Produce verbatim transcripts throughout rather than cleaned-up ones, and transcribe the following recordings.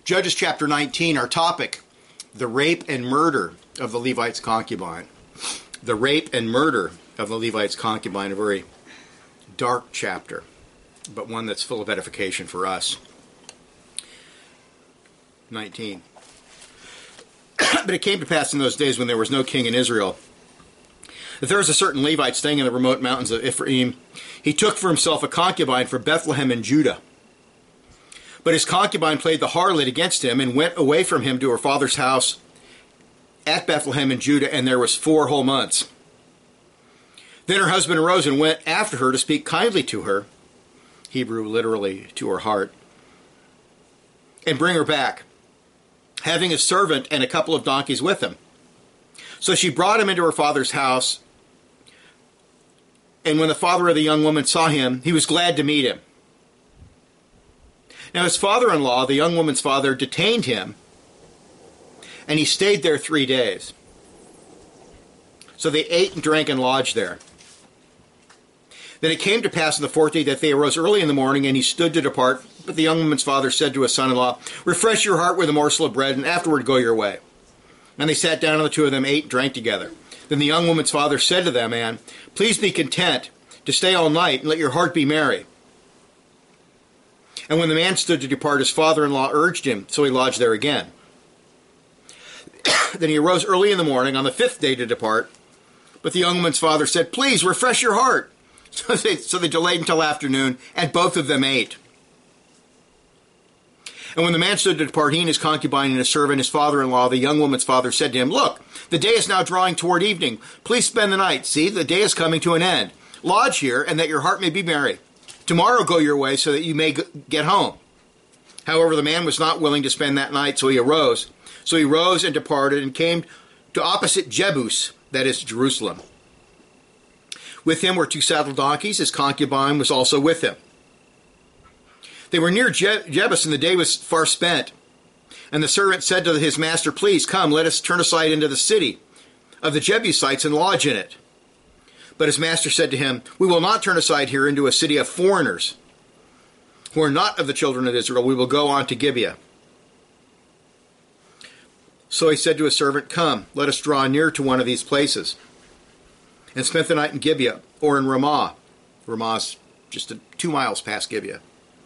Judges chapter nineteen, our topic, the rape and murder of the Levite's concubine. The rape and murder of the Levite's concubine, a very dark chapter, but one that's full of edification for us. nineteen. But it came to pass in those days when there was no king in Israel, that there was a certain Levite staying in the remote mountains of Ephraim. He took for himself a concubine from Bethlehem in Judah. But his concubine played the harlot against him and went away from him to her father's house at Bethlehem in Judah, and there was four whole months. Then her husband arose and went after her to speak kindly to her, Hebrew literally to her heart, and bring her back, having a servant and a couple of donkeys with him. So she brought him into her father's house, and when the father of the young woman saw him, he was glad to meet him. Now his father-in-law, the young woman's father, detained him, and he stayed there three days. So they ate and drank and lodged there. Then it came to pass in the fourth day that they arose early in the morning, and he stood to depart. But the young woman's father said to his son-in-law, "Refresh your heart with a morsel of bread, and afterward go your way." And they sat down, and the two of them ate and drank together. Then the young woman's father said to them, "Man, please be content to stay all night, and let your heart be merry." And when the man stood to depart, his father-in-law urged him, so he lodged there again. Then he arose early in the morning on the fifth day to depart. But the young woman's father said, "Please, refresh your heart." So they, so they delayed until afternoon, and both of them ate. And when the man stood to depart, he and his concubine and his servant, his father-in-law, the young woman's father, said to him, "Look, the day is now drawing toward evening. Please spend the night. See, the day is coming to an end. Lodge here, and that your heart may be merry. Tomorrow go your way, so that you may get home." However, the man was not willing to spend that night, so he arose. So he rose and departed, and came to opposite Jebus, that is, Jerusalem. With him were two saddled donkeys. His concubine was also with him. They were near Je- Jebus, and the day was far spent. And the servant said to his master, "Please come, let us turn aside into the city of the Jebusites and lodge in it." But his master said to him, "We will not turn aside here into a city of foreigners, who are not of the children of Israel. We will go on to Gibeah." So he said to his servant, "Come, let us draw near to one of these places." And spent the night in Gibeah, or in Ramah. Ramah's just a, two miles past Gibeah.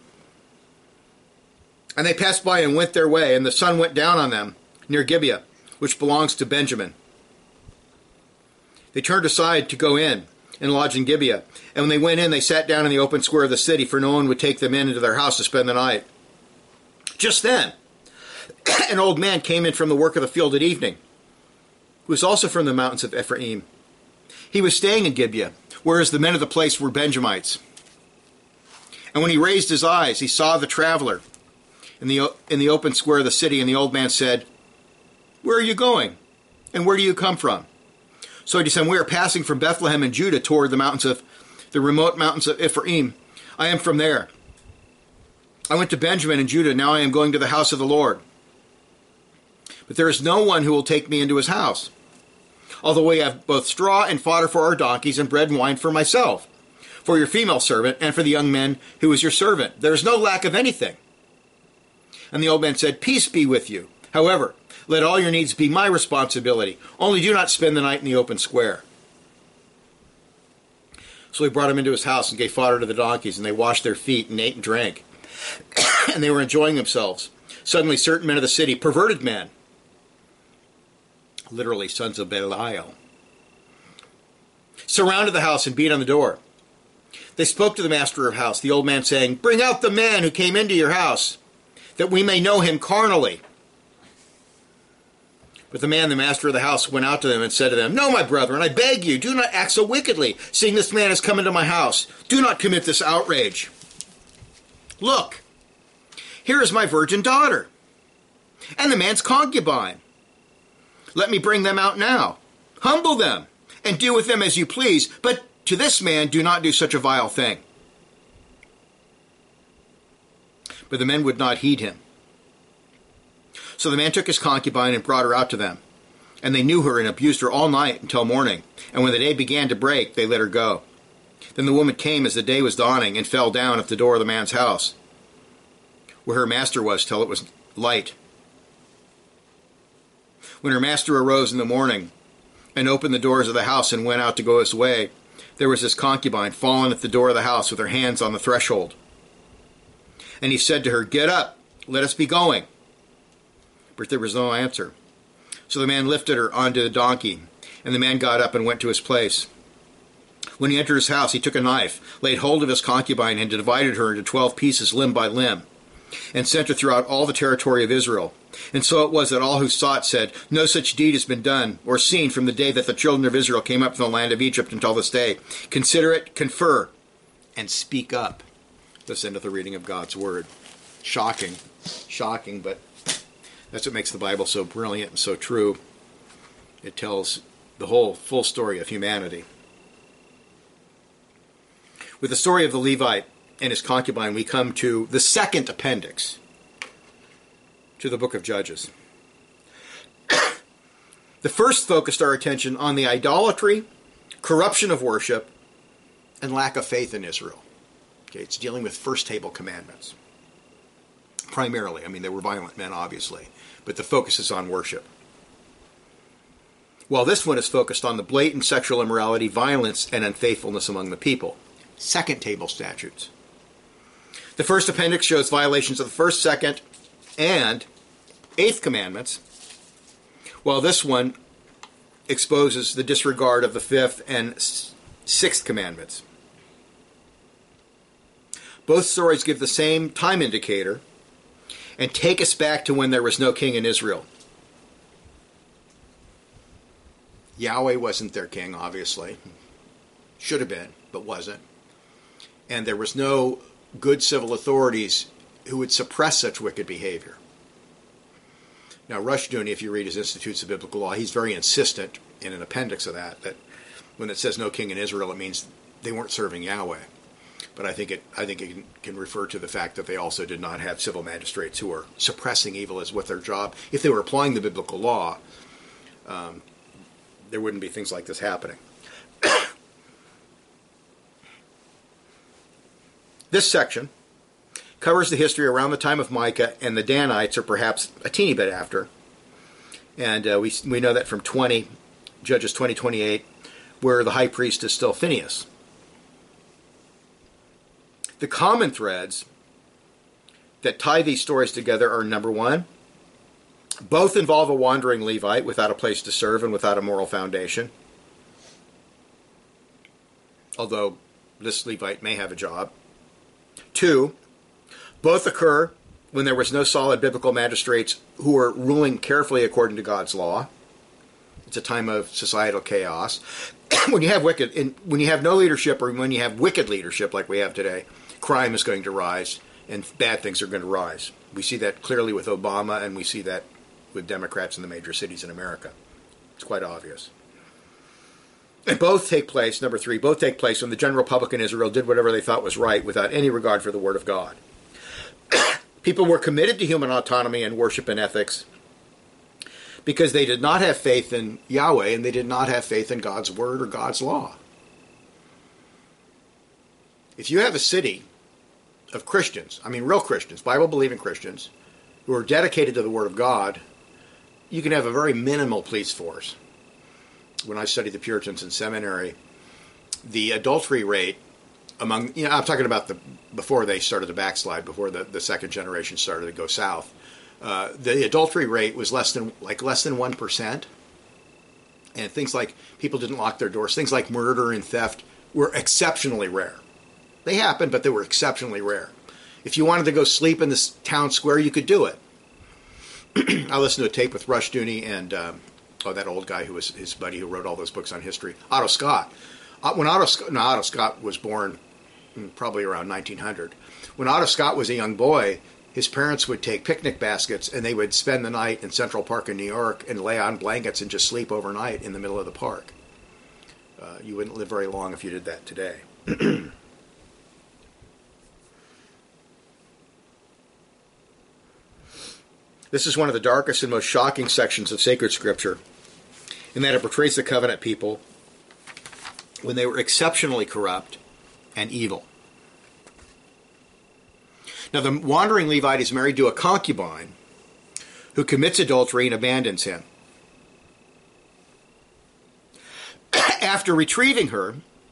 And they passed by and went their way, and the sun went down on them near Gibeah, which belongs to Benjamin. They turned aside to go in and lodge in Gibeah. And when they went in, they sat down in the open square of the city, for no one would take them in into their house to spend the night. Just then, an old man came in from the work of the field at evening, who was also from the mountains of Ephraim. He was staying in Gibeah, whereas the men of the place were Benjamites. And when he raised his eyes, he saw the traveler in the in the open square of the city, and the old man said, "Where are you going? And where do you come from?" So he said, "We are passing from Bethlehem in Judah toward the mountains of the remote mountains of Ephraim. I am from there. I went to Benjamin in Judah. Now I am going to the house of the Lord. But there is no one who will take me into his house. Although we have both straw and fodder for our donkeys, and bread and wine for myself, for your female servant, and for the young man who is your servant. There is no lack of anything." And the old man said, "Peace be with you. However, let all your needs be my responsibility. Only do not spend the night in the open square." So he brought him into his house and gave fodder to the donkeys, and they washed their feet and ate and drank. And they were enjoying themselves. Suddenly certain men of the city, perverted men, literally sons of Belial, surrounded the house and beat on the door. They spoke to the master of the house, the old man, saying, "Bring out the man who came into your house, that we may know him carnally." But the man, the master of the house, went out to them and said to them, "No, my brethren, I beg you, do not act so wickedly, seeing this man has come into my house. Do not commit this outrage. Look, here is my virgin daughter, and the man's concubine. Let me bring them out now. Humble them, and do with them as you please, but to this man do not do such a vile thing." But the men would not heed him. So the man took his concubine and brought her out to them. And they knew her and abused her all night until morning. And when the day began to break, they let her go. Then the woman came as the day was dawning and fell down at the door of the man's house, where her master was, till it was light. When her master arose in the morning and opened the doors of the house and went out to go his way, there was this concubine fallen at the door of the house with her hands on the threshold. And he said to her, "Get up, let us be going." But there was no answer. So the man lifted her onto the donkey, and the man got up and went to his place. When he entered his house, he took a knife, laid hold of his concubine, and divided her into twelve pieces, limb by limb, and sent her throughout all the territory of Israel. And so it was that all who saw it said, "No such deed has been done or seen from the day that the children of Israel came up from the land of Egypt until this day. Consider it, confer, and speak up." This end of the reading of God's Word. Shocking. Shocking, but that's what makes the Bible so brilliant and so true. It tells the whole full story of humanity. With the story of the Levite and his concubine, we come to the second appendix to the book of Judges. The first focused our attention on the idolatry, corruption of worship, and lack of faith in Israel. Okay, it's dealing with first table commandments. Primarily, I mean, they were violent men, obviously, but the focus is on worship. While this one is focused on the blatant sexual immorality, violence, and unfaithfulness among the people. Second table statutes. The first appendix shows violations of the first, second, and eighth commandments, while this one exposes the disregard of the fifth and sixth commandments. Both stories give the same time indicator and take us back to when there was no king in Israel. Yahweh wasn't their king, obviously. Should have been, but wasn't. And there was no good civil authorities who would suppress such wicked behavior. Now, Rushdoony, if you read his Institutes of Biblical Law, he's very insistent in an appendix of that, that when it says no king in Israel, it means they weren't serving Yahweh. But I think it I think it can, can refer to the fact that they also did not have civil magistrates who were suppressing evil as what their job. If they were applying the biblical law, um, there wouldn't be things like this happening. This section covers the history around the time of Micah and the Danites, or perhaps a teeny bit after. And uh, we we know that from twenty, Judges twenty twenty-eight, where the high priest is still Phinehas. The common threads that tie these stories together are, number one, both involve a wandering Levite without a place to serve and without a moral foundation. Although this Levite may have a job. Two, both occur when there was no solid biblical magistrates who were ruling carefully according to God's law. It's a time of societal chaos. When you have wicked, in, when you have no leadership, or when you have wicked leadership like we have today, crime is going to rise and bad things are going to rise. We see that clearly with Obama, and we see that with Democrats in the major cities in America. It's quite obvious. And both take place, number three, both take place when the general public in Israel did whatever they thought was right without any regard for the Word of God. People were committed to human autonomy and worship and ethics because they did not have faith in Yahweh and they did not have faith in God's Word or God's law. If you have a city of Christians, I mean real Christians, Bible-believing Christians, who are dedicated to the Word of God, you can have a very minimal police force. When I studied the Puritans in seminary, the adultery rate among, you know, I'm talking about the before they started to backslide, before the, the second generation started to go south. Uh, the adultery rate was less than like less than one percent, and things like people didn't lock their doors, things like murder and theft were exceptionally rare. They happened, but they were exceptionally rare. If you wanted to go sleep in this town square, you could do it. I listened to a tape with Rushdoony and um, oh, that old guy who was his buddy who wrote all those books on history, Otto Scott. Uh, when Otto Scott, no, Otto Scott was born probably around nineteen hundred. When Otto Scott was a young boy, his parents would take picnic baskets and they would spend the night in Central Park in New York and lay on blankets and just sleep overnight in the middle of the park. Uh, you wouldn't live very long if you did that today. This is one of the darkest and most shocking sections of sacred scripture, in that it portrays the covenant people when they were exceptionally corrupt and evil. Now, the wandering Levite is married to a concubine who commits adultery and abandons him. After retrieving her,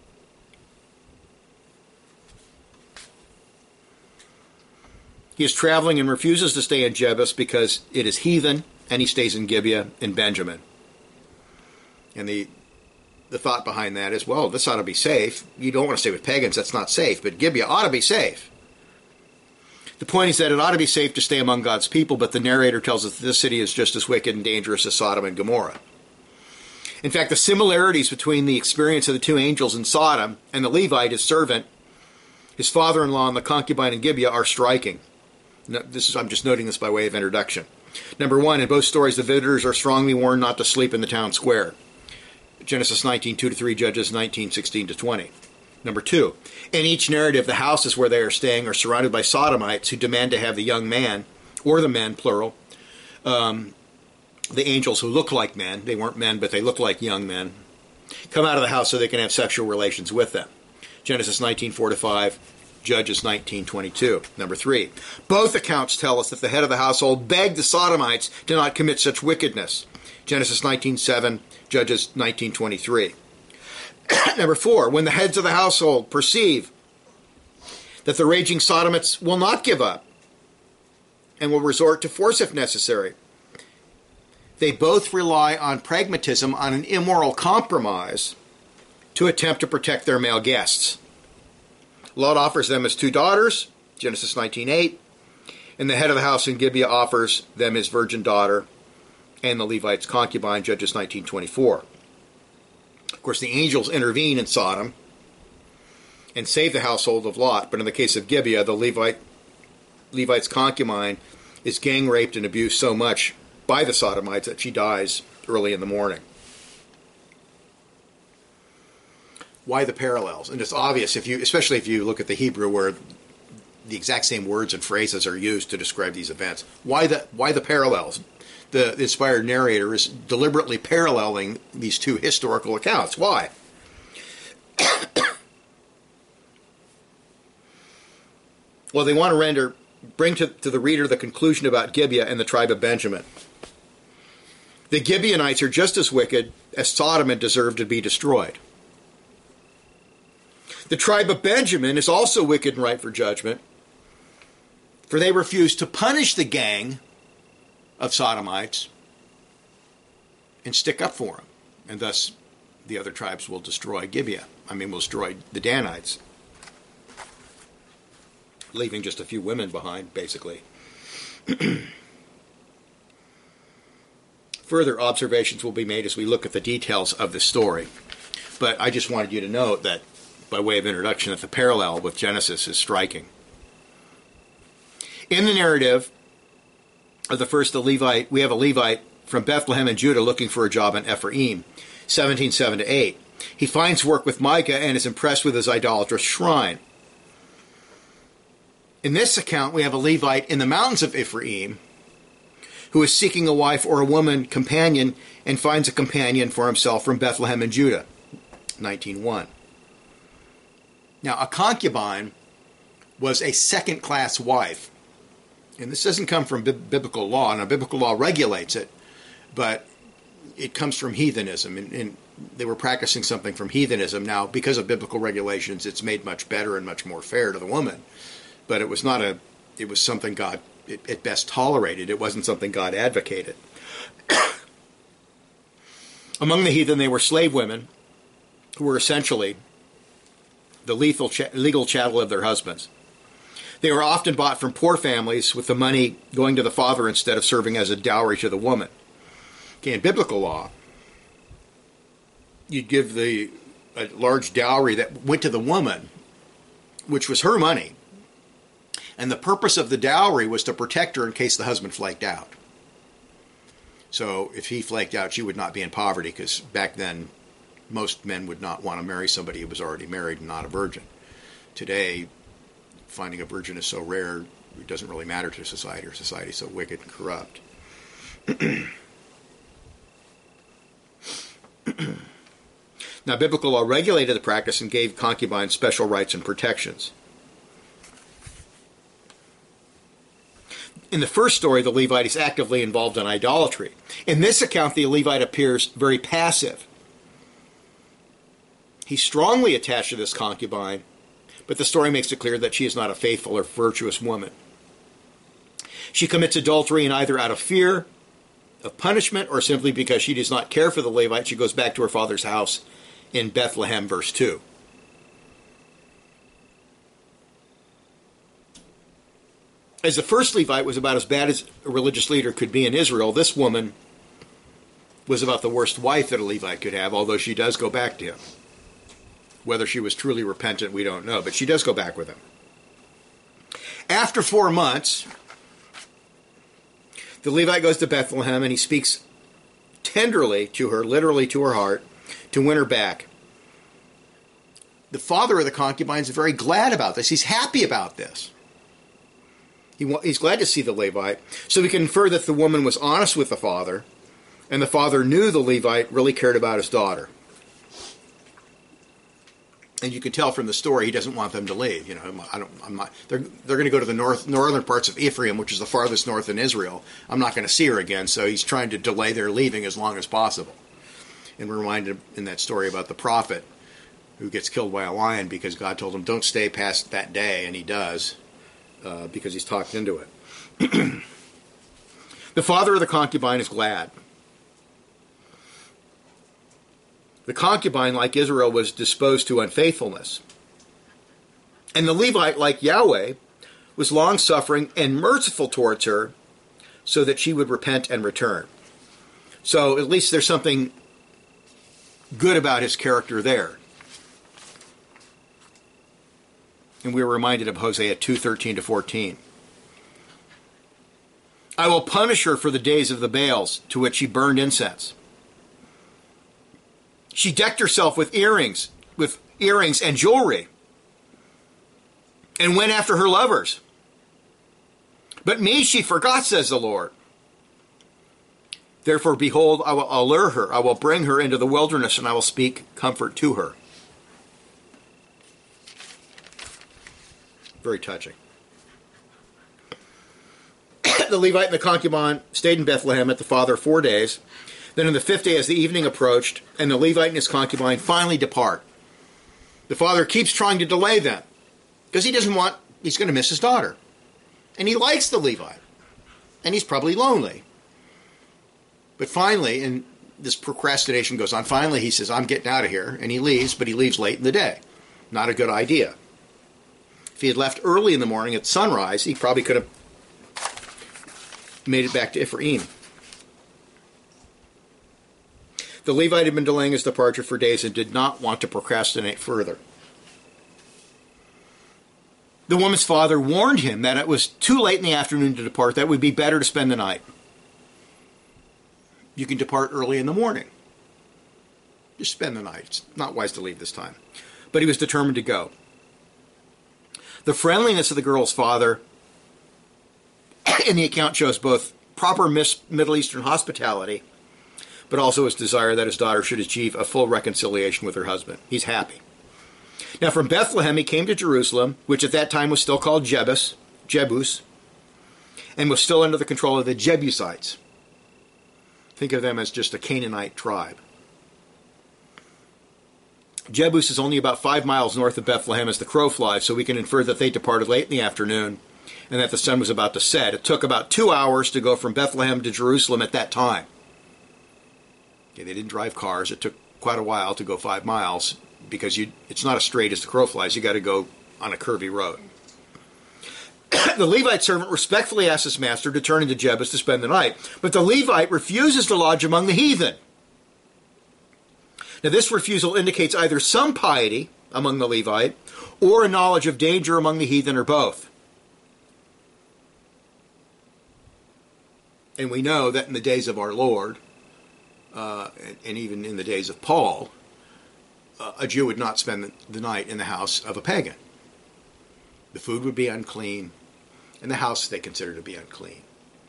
he is traveling and refuses to stay in Jebus because it is heathen, and he stays in Gibeah in Benjamin. And the the thought behind that is, well, this ought to be safe. You don't want to stay with pagans, that's not safe, but Gibeah ought to be safe. The point is that it ought to be safe to stay among God's people, but the narrator tells us that this city is just as wicked and dangerous as Sodom and Gomorrah. In fact, the similarities between the experience of the two angels in Sodom and the Levite, his servant, his father-in-law, and the concubine in Gibeah are striking. No, this is, I'm just noting this by way of introduction. Number one, in both stories, the visitors are strongly warned not to sleep in the town square. Genesis nineteen, two to three, Judges nineteen, sixteen to twenty. Number two, in each narrative, the houses where they are staying are surrounded by sodomites who demand to have the young man, or the men, plural, um, the angels who look like men, they weren't men, but they look like young men, come out of the house so they can have sexual relations with them. Genesis nineteen, four to five, Judges nineteen, twenty-two. Number three, both accounts tell us that the head of the household begged the sodomites to not commit such wickedness. Genesis nineteen, seven, Judges nineteen, twenty-three. Number four, when the heads of the household perceive that the raging sodomites will not give up and will resort to force if necessary, they both rely on pragmatism, on an immoral compromise, to attempt to protect their male guests. Lot offers them his two daughters, Genesis nineteen, eight, and the head of the house in Gibeah offers them his virgin daughter and the Levite's concubine, Judges nineteen, twenty-four. Of course, the angels intervene in Sodom and save the household of Lot, but in the case of Gibeah, the Levite, Levite's concubine is gang raped and abused so much by the Sodomites that she dies early in the morning. Why the parallels? And it's obvious, if you, especially if you look at the Hebrew where the exact same words and phrases are used to describe these events. Why the, why the parallels? The inspired narrator is deliberately paralleling these two historical accounts. Why? Well, they want to render, bring to, to the reader the conclusion about Gibeah and the tribe of Benjamin. The Gibeonites are just as wicked as Sodom and deserve to be destroyed. The tribe of Benjamin is also wicked and ripe for judgment, for they refuse to punish the gang of Sodomites and stick up for them. And thus, the other tribes will destroy Gibeah. I mean, will destroy the Danites, leaving just a few women behind, basically. Further observations will be made as we look at the details of the story. But I just wanted you to note that, by way of introduction, that the parallel with Genesis is striking. In the narrative of the first, the Levite, we have a Levite from Bethlehem in Judah looking for a job in Ephraim, seventeen, seven to eight. He finds work with Micah and is impressed with his idolatrous shrine. In this account, we have a Levite in the mountains of Ephraim who is seeking a wife or a woman companion and finds a companion for himself from Bethlehem in Judah, nineteen one. Now, a concubine was a second-class wife. And this doesn't come from bi- biblical law. Now, biblical law regulates it, but it comes from heathenism. And, and they were practicing something from heathenism. Now, because of biblical regulations, it's made much better and much more fair to the woman. But it was not a, it was something God at best tolerated. It wasn't something God advocated. Among the heathen, they were slave women who were essentially the lethal ch- legal chattel of their husbands. They were often bought from poor families with the money going to the father instead of serving as a dowry to the woman. Okay, in biblical law, you'd give the a large dowry that went to the woman, which was her money. And the purpose of the dowry was to protect her in case the husband flaked out. So if he flaked out, she would not be in poverty, because back then most men would not want to marry somebody who was already married and not a virgin. Today, finding a virgin is so rare, it doesn't really matter to society, or society is so wicked and corrupt. Now, biblical law regulated the practice and gave concubines special rights and protections. In the first story, the Levite is actively involved in idolatry. In this account, the Levite appears very passive. He's strongly attached to this concubine, but the story makes it clear that she is not a faithful or virtuous woman. She commits adultery, and either out of fear of punishment or simply because she does not care for the Levite, she goes back to her father's house in Bethlehem, verse two. As the first Levite was about as bad as a religious leader could be in Israel, this woman was about the worst wife that a Levite could have, although she does go back to him. Whether she was truly repentant, we don't know, but she does go back with him. After four months, the Levite goes to Bethlehem and he speaks tenderly to her, literally to her heart, to win her back. The father of the concubine is very glad about this. He's happy about this. He, he's glad to see the Levite. So we can infer that the woman was honest with the father, and the father knew the Levite really cared about his daughter. And you can tell from the story he doesn't want them to leave. You know, I don't. I'm not. They're they're going to go to the north northern parts of Ephraim, which is the farthest north in Israel. I'm not going to see her again, so he's trying to delay their leaving as long as possible. And we're reminded in that story about the prophet who gets killed by a lion because God told him don't stay past that day, and he does uh, because he's talked into it. The father of the concubine is glad. The concubine, like Israel, was disposed to unfaithfulness. And the Levite, like Yahweh, was long-suffering and merciful towards her so that she would repent and return. So at least there's something good about his character there. And we were reminded of Hosea two, thirteen to fourteen. I will punish her for the days of the Baals to which she burned incense. She decked herself with earrings, with earrings and jewelry, and went after her lovers. But me she forgot, says the Lord. Therefore, behold, I will allure her, I will bring her into the wilderness, and I will speak comfort to her. Very touching. The Levite and the concubine stayed in Bethlehem at the father four days. Then on the fifth day, as the evening approached, and the Levite and his concubine finally depart. The father keeps trying to delay them, because he doesn't want, he's going to miss his daughter. And he likes the Levite. And he's probably lonely. But finally, and this procrastination goes on, finally he says, I'm getting out of here. And he leaves, but he leaves late in the day. Not a good idea. If he had left early in the morning at sunrise, he probably could have made it back to Ephraim. The Levite had been delaying his departure for days and did not want to procrastinate further. The woman's father warned him that it was too late in the afternoon to depart, that it would be better to spend the night. You can depart early in the morning. Just spend the night. It's not wise to leave this time. But he was determined to go. The friendliness of the girl's father in the account shows both proper Middle Eastern hospitality, but also his desire that his daughter should achieve a full reconciliation with her husband. He's happy. Now from Bethlehem he came to Jerusalem, which at that time was still called Jebus, Jebus, and was still under the control of the Jebusites. Think of them as just a Canaanite tribe. Jebus is only about five miles north of Bethlehem as the crow flies, so we can infer that they departed late in the afternoon and that the sun was about to set. It took about two hours to go from Bethlehem to Jerusalem at that time. Okay, they didn't drive cars. It took quite a while to go five miles because you, it's not as straight as the crow flies. You got to go on a curvy road. The Levite servant respectfully asks his master to turn into Jebus to spend the night, but the Levite refuses to lodge among the heathen. Now this refusal indicates either some piety among the Levite or a knowledge of danger among the heathen, or both. And we know that in the days of our Lord, uh, and, and even in the days of Paul, uh, a Jew would not spend the, the night in the house of a pagan. The food would be unclean, and the house they considered to be unclean.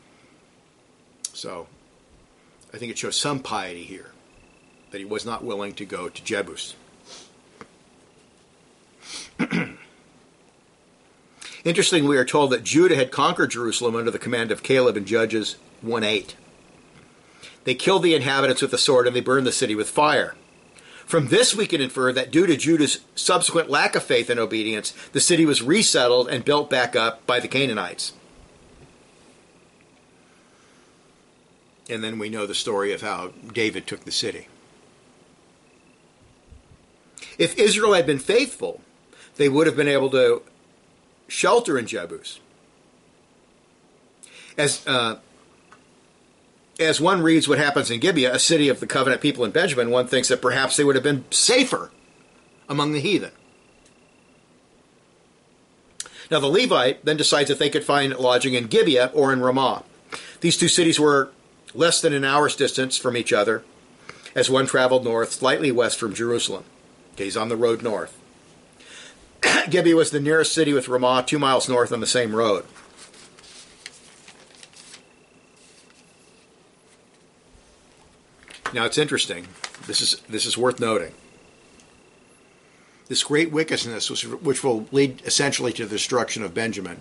So, I think it shows some piety here, that he was not willing to go to Jebus. In Interestingly, we are told that Judah had conquered Jerusalem under the command of Caleb in Judges one eight. They killed the inhabitants with the sword and they burned the city with fire. From this we can infer that due to Judah's subsequent lack of faith and obedience, the city was resettled and built back up by the Canaanites. And then we know the story of how David took the city. If Israel had been faithful, they would have been able to shelter in Jebus. As uh, as one reads what happens in Gibeah, a city of the covenant people in Benjamin, one thinks that perhaps they would have been safer among the heathen. Now the Levite then decides that they could find lodging in Gibeah or in Ramah. These two cities were less than an hour's distance from each other, as one traveled north, slightly west from Jerusalem. Okay, he's on the road north. Gibeah was the nearest city with Ramah, two miles north on the same road. Now it's interesting. This is this is worth noting. This great wickedness, which, which will lead essentially to the destruction of Benjamin,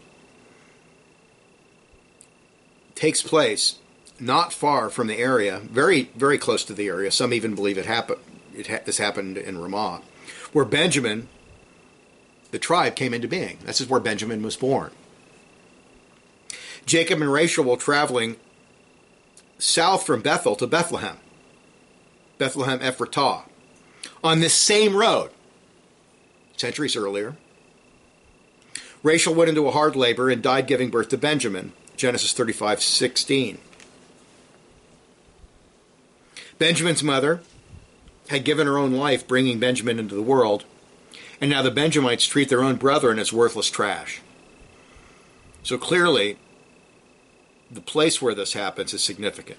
takes place not far from the area, very very close to the area. Some even believe it happened. It ha- this happened in Ramah, where Benjamin, the tribe, came into being. This is where Benjamin was born. Jacob and Rachel were traveling south from Bethel to Bethlehem, Bethlehem Ephratah, on this same road, centuries earlier. Rachel went into a hard labor and died giving birth to Benjamin, Genesis thirty-five sixteen. Benjamin's mother had given her own life bringing Benjamin into the world, and now the Benjamites treat their own brethren as worthless trash. So clearly, the place where this happens is significant.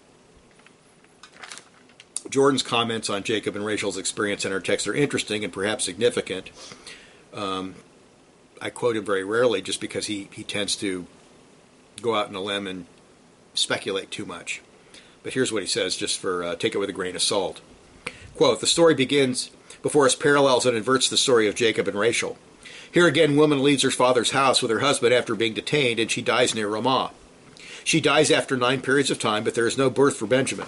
Jordan's comments on Jacob and Rachel's experience in our text are interesting and perhaps significant. Um, I quote him very rarely just because he, he tends to go out on a limb and speculate too much. But here's what he says, just for uh, take it with a grain of salt. Quote, the story begins before us parallels and inverts the story of Jacob and Rachel. Here again, woman leaves her father's house with her husband after being detained, and she dies near Ramah. She dies after nine periods of time, but there is no birth for Benjamin.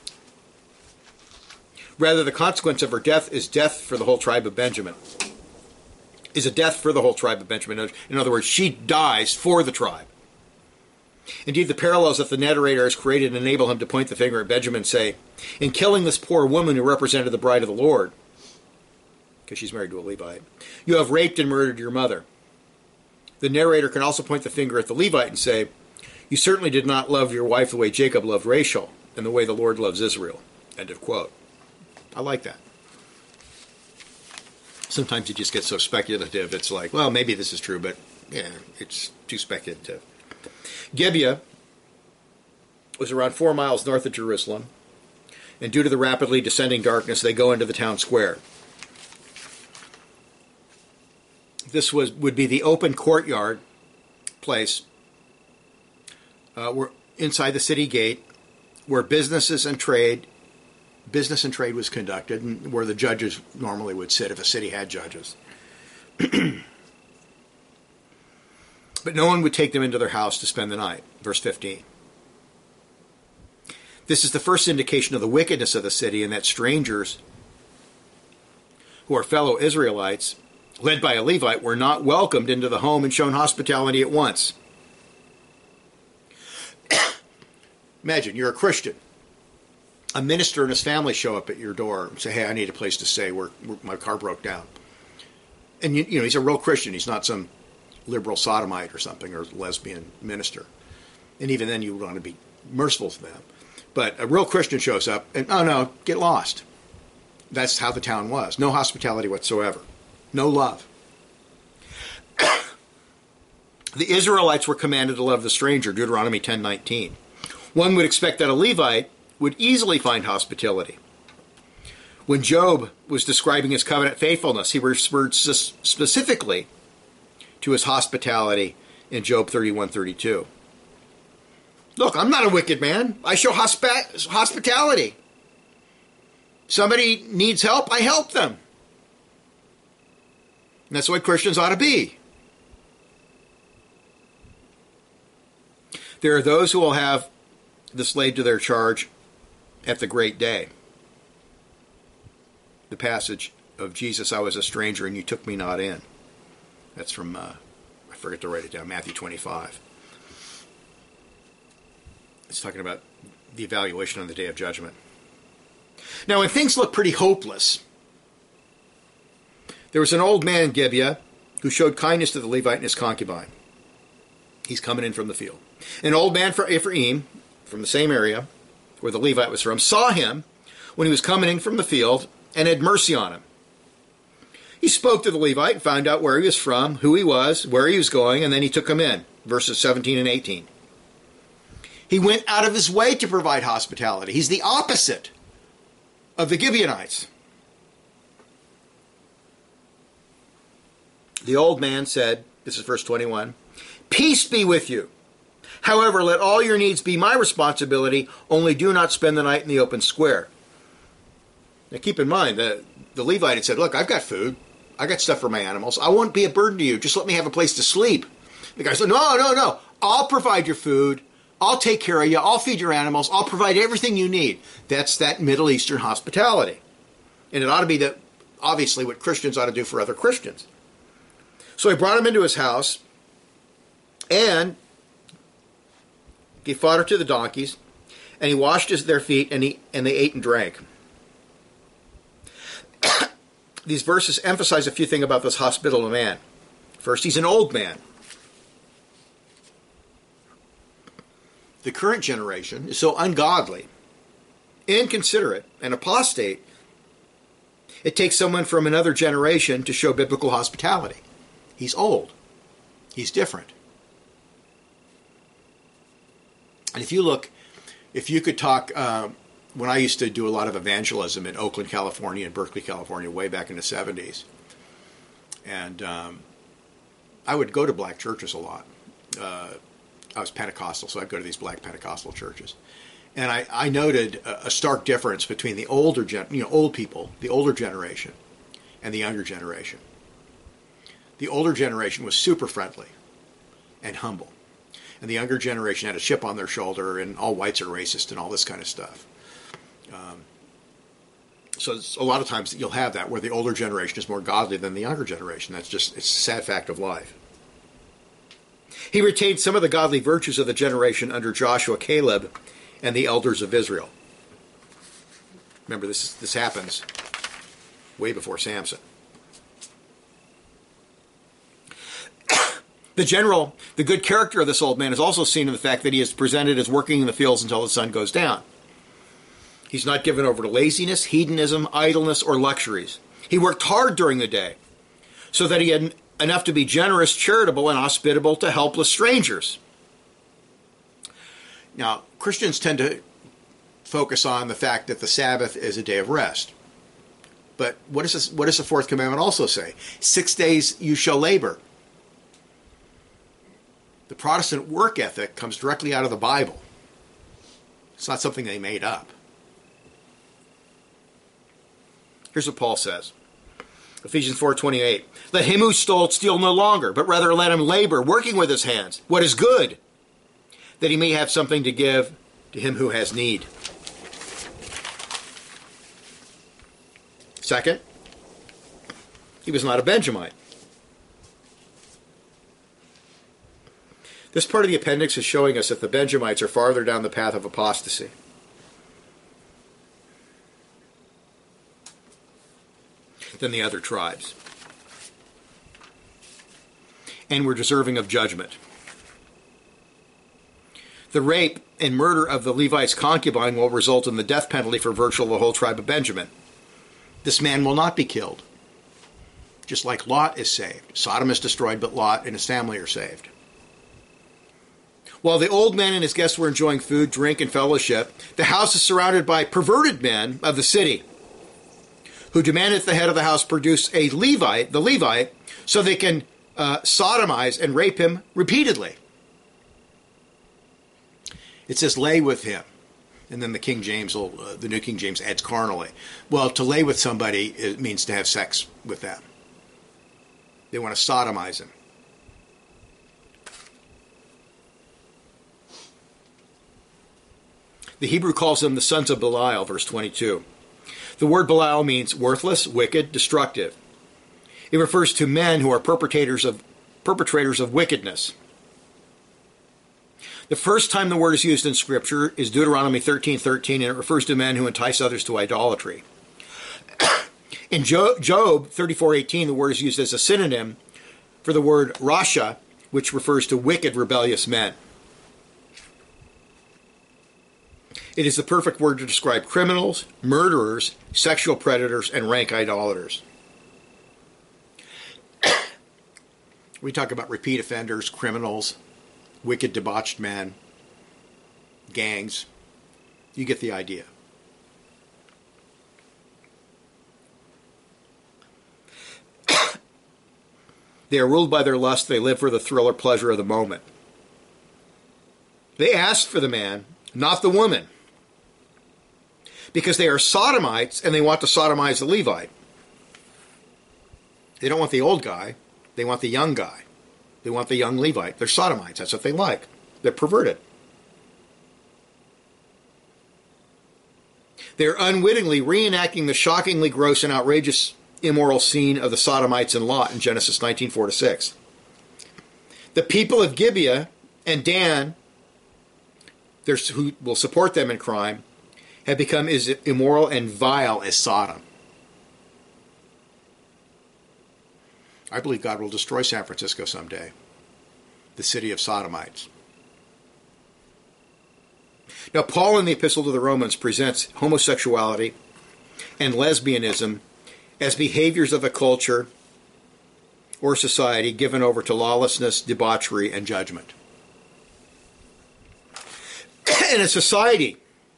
Rather, the consequence of her death is death for the whole tribe of Benjamin. Is a death for the whole tribe of Benjamin. In other words, she dies for the tribe. Indeed, the parallels that the narrator has created enable him to point the finger at Benjamin and say, in killing this poor woman who represented the bride of the Lord, because she's married to a Levite, you have raped and murdered your mother. The narrator can also point the finger at the Levite and say, you certainly did not love your wife the way Jacob loved Rachel and the way the Lord loves Israel. End of quote. I like that. Sometimes you just get so speculative, it's like, well, maybe this is true, but yeah, it's too speculative. Gibeah was around four miles north of Jerusalem, and due to the rapidly descending darkness, they go into the town square. This was would be the open courtyard place uh, where inside the city gate, where businesses and trade, business and trade was conducted, and where the judges normally would sit if a city had judges. But no one would take them into their house to spend the night. Verse fifteen. This is the first indication of the wickedness of the city, and that strangers who are fellow Israelites, led by a Levite, were not welcomed into the home and shown hospitality at once. Imagine, you're a Christian. A minister and his family show up at your door and say, hey, I need a place to stay. We're, we're, my car broke down. And, you, you know, he's a real Christian. He's not some liberal sodomite or something, or lesbian minister. And even then you want to be merciful to them. But a real Christian shows up and, oh no, get lost. That's how the town was. No hospitality whatsoever. No love. The Israelites were commanded to love the stranger, Deuteronomy ten nineteen. One would expect that a Levite would easily find hospitality. When Job was describing his covenant faithfulness, he referred specifically to his hospitality in Job thirty-one thirty-two. Look, I'm not a wicked man. I show hospi- hospitality. Somebody needs help, I help them. And that's the way Christians ought to be. There are those who will have the slave to their charge at the great day. The passage of Jesus, I was a stranger and you took me not in. That's from, uh, I forget to write it down, Matthew twenty-five. It's talking about the evaluation on the day of judgment. Now, when things look pretty hopeless, there was an old man in Gibeah who showed kindness to the Levite and his concubine. He's coming in from the field. An old man from Ephraim, from the same area where the Levite was from, saw him when he was coming in from the field and had mercy on him. He spoke to the Levite and found out where he was from, who he was, where he was going, and then he took him in. Verses seventeen and eighteen. He went out of his way to provide hospitality. He's the opposite of the Gibeonites. The old man said, this is verse twenty-one, "Peace be with you. However, let all your needs be my responsibility, only do not spend the night in the open square." Now keep in mind, the, the Levite had said, look, I've got food. I got stuff for my animals. I won't be a burden to you. Just let me have a place to sleep. The guy said, no, no, no. I'll provide your food. I'll take care of you. I'll feed your animals. I'll provide everything you need. That's that Middle Eastern hospitality. And it ought to be that, obviously, what Christians ought to do for other Christians. So he brought him into his house and gave fodder to the donkeys, and he washed his, their feet, and, he, and they ate and drank. These verses emphasize a few things about this hospitable man. First, he's an old man. The current generation is so ungodly, inconsiderate, and apostate, it takes someone from another generation to show biblical hospitality. He's old. He's different. And if you look, if you could talk, uh, when I used to do a lot of evangelism in Oakland, California, and Berkeley, California, way back in the seventies, and um, I would go to black churches a lot. Uh, I was Pentecostal, so I'd go to these black Pentecostal churches. And I, I noted a, a stark difference between the older, gen, you know, old people, the older generation, and the younger generation. The older generation was super friendly and humble. And the younger generation had a chip on their shoulder, and all whites are racist and all this kind of stuff. Um, so it's, a lot of times you'll have that, where the older generation is more godly than the younger generation. That's just, it's a sad fact of life. He retained some of the godly virtues of the generation under Joshua, Caleb, and the elders of Israel. Remember, this this happens way before Samson. The general, the good character of this old man is also seen in the fact that he is presented as working in the fields until the sun goes down. He's not given over to laziness, hedonism, idleness, or luxuries. He worked hard during the day so that he had enough to be generous, charitable, and hospitable to helpless strangers. Now, Christians tend to focus on the fact that the Sabbath is a day of rest. But what, is this, what does the fourth commandment also say? Six days you shall labor. The Protestant work ethic comes directly out of the Bible. It's not something they made up. Here's what Paul says. Ephesians four twenty-eight. Let him who stole steal no longer, but rather let him labor, working with his hands, what is good, that he may have something to give to him who has need. Second, he was not a Benjamite. This part of the appendix is showing us that the Benjamites are farther down the path of apostasy. Than the other tribes. And were deserving of judgment. The rape and murder of the Levite's concubine will result in the death penalty for virtually the whole tribe of Benjamin. This man will not be killed. Just like Lot is saved. Sodom is destroyed, but Lot and his family are saved. While the old man and his guests were enjoying food, drink, and fellowship, the house is surrounded by perverted men of the city, who demanded the head of the house produce a Levite, the Levite, so they can uh, sodomize and rape him repeatedly. It says lay with him. And then the King James, will, uh, the New King James adds carnally. Well, to lay with somebody, it means to have sex with them. They want to sodomize him. The Hebrew calls them the sons of Belial, verse twenty-two. The word Belial means worthless, wicked, destructive. It refers to men who are perpetrators of perpetrators of wickedness. The first time the word is used in Scripture is Deuteronomy thirteen thirteen, and it refers to men who entice others to idolatry. In Job thirty-four eighteen, the word is used as a synonym for the word Rasha, which refers to wicked, rebellious men. It is the perfect word to describe criminals, murderers, sexual predators, and rank idolaters. We talk about repeat offenders, criminals, wicked, debauched men, gangs. You get the idea. They are ruled by their lust. They live for the thrill or pleasure of the moment. They ask for the man, not the woman, because they are sodomites and they want to sodomize the Levite. They don't want the old guy. They want the young guy. They want the young Levite. They're sodomites. That's what they like. They're perverted. They're unwittingly reenacting the shockingly gross and outrageous immoral scene of the sodomites and Lot in Genesis nineteen, four to six. The people of Gibeah and Dan, who will support them in crime, have become as immoral and vile as Sodom. I believe God will destroy San Francisco someday, the city of sodomites. Now, Paul in the Epistle to the Romans presents homosexuality and lesbianism as behaviors of a culture or society given over to lawlessness, debauchery, and judgment. In a society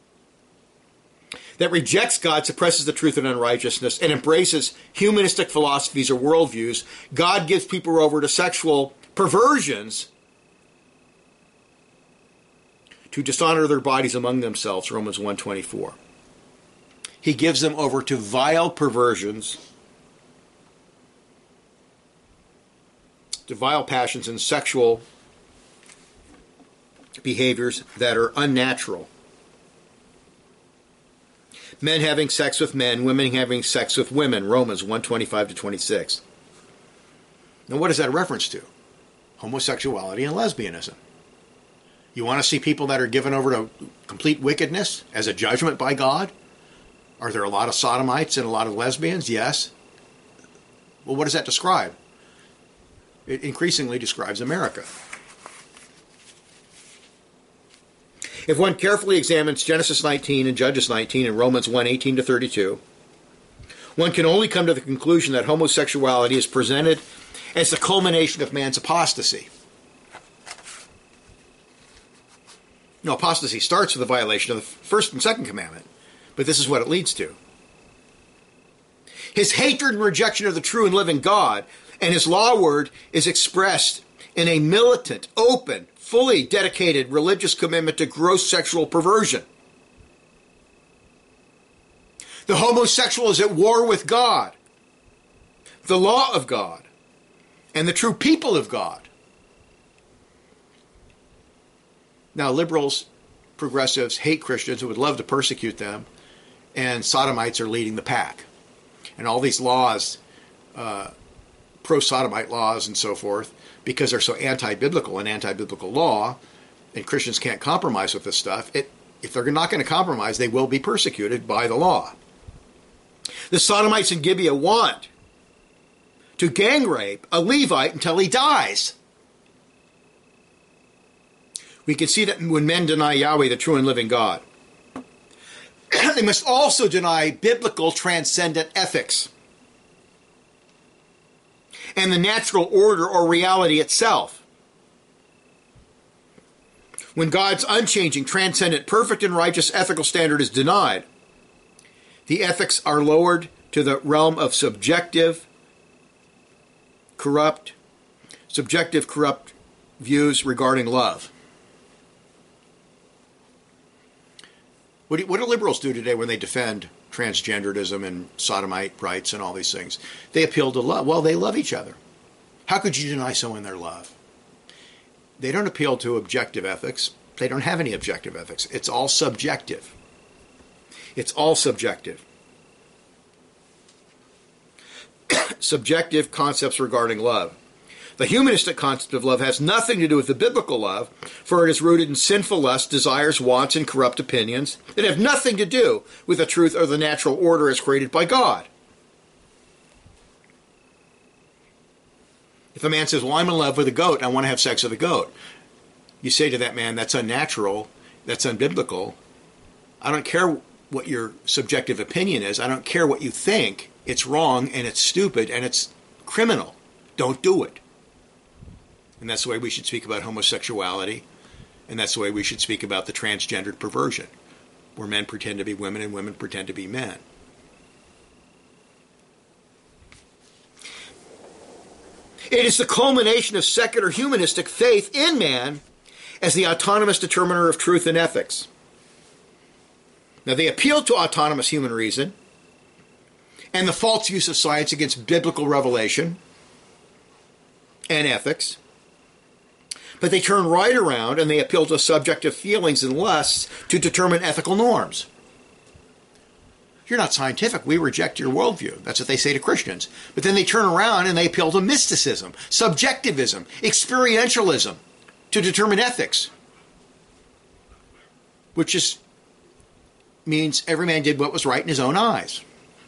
that rejects God, suppresses the truth and unrighteousness, and embraces humanistic philosophies or worldviews, God gives people over to sexual perversions to dishonor their bodies among themselves, Romans one twenty-four. He gives them over to vile perversions, to vile passions and sexual behaviors that are unnatural. Men having sex with men, women having sex with women, Romans one twenty-five to twenty-six. Now what is that a reference to? Homosexuality and lesbianism. You want to see people that are given over to complete wickedness as a judgment by God? Are there a lot of sodomites and a lot of lesbians? Yes. Well, what does that describe? It increasingly describes America. If one carefully examines Genesis nineteen and Judges nineteen and Romans one eighteen to thirty-two, one can only come to the conclusion that homosexuality is presented as the culmination of man's apostasy. No, apostasy starts with a violation of the first and second commandment, but this is what it leads to. His hatred and rejection of the true and living God and his law word is expressed in a militant, open, fully dedicated religious commitment to gross sexual perversion. The homosexual is at war with God, the law of God, and the true people of God. Now, liberals, progressives hate Christians who would love to persecute them, and sodomites are leading the pack. And all these laws, uh, pro-sodomite laws and so forth, because they're so anti-biblical and anti-biblical law, and Christians can't compromise with this stuff, it, if they're not going to compromise, they will be persecuted by the law. The sodomites in Gibeah want to gang rape a Levite until he dies. We can see that when men deny Yahweh, the true and living God. They must also deny biblical transcendent ethics and the natural order or reality itself. When God's unchanging, transcendent, perfect, and righteous ethical standard is denied, the ethics are lowered to the realm of subjective, corrupt, subjective, corrupt views regarding love. What do, what do liberals do today when they defend transgenderism and sodomite rights and all these things? They appeal to love. Well, they love each other. How could you deny someone their love? They don't appeal to objective ethics. They don't have any objective ethics. It's all subjective. It's all subjective. Subjective concepts regarding love. The humanistic concept of love has nothing to do with the biblical love, for it is rooted in sinful lust, desires, wants, and corrupt opinions. It has nothing to do with the truth or the natural order as created by God. If a man says, well, I'm in love with a goat, and I want to have sex with a goat, you say to that man, that's unnatural, that's unbiblical. I don't care what your subjective opinion is. I don't care what you think. It's wrong, and it's stupid, and it's criminal. Don't do it. And that's the way we should speak about homosexuality, and that's the way we should speak about the transgendered perversion, where men pretend to be women and women pretend to be men. It is the culmination of secular humanistic faith in man as the autonomous determiner of truth and ethics. Now, they appeal to autonomous human reason and the false use of science against biblical revelation and ethics. But they turn right around and they appeal to subjective feelings and lusts to determine ethical norms. You're not scientific. We reject your worldview. That's what they say to Christians. But then they turn around and they appeal to mysticism, subjectivism, experientialism to determine ethics, which is means every man did what was right in his own eyes.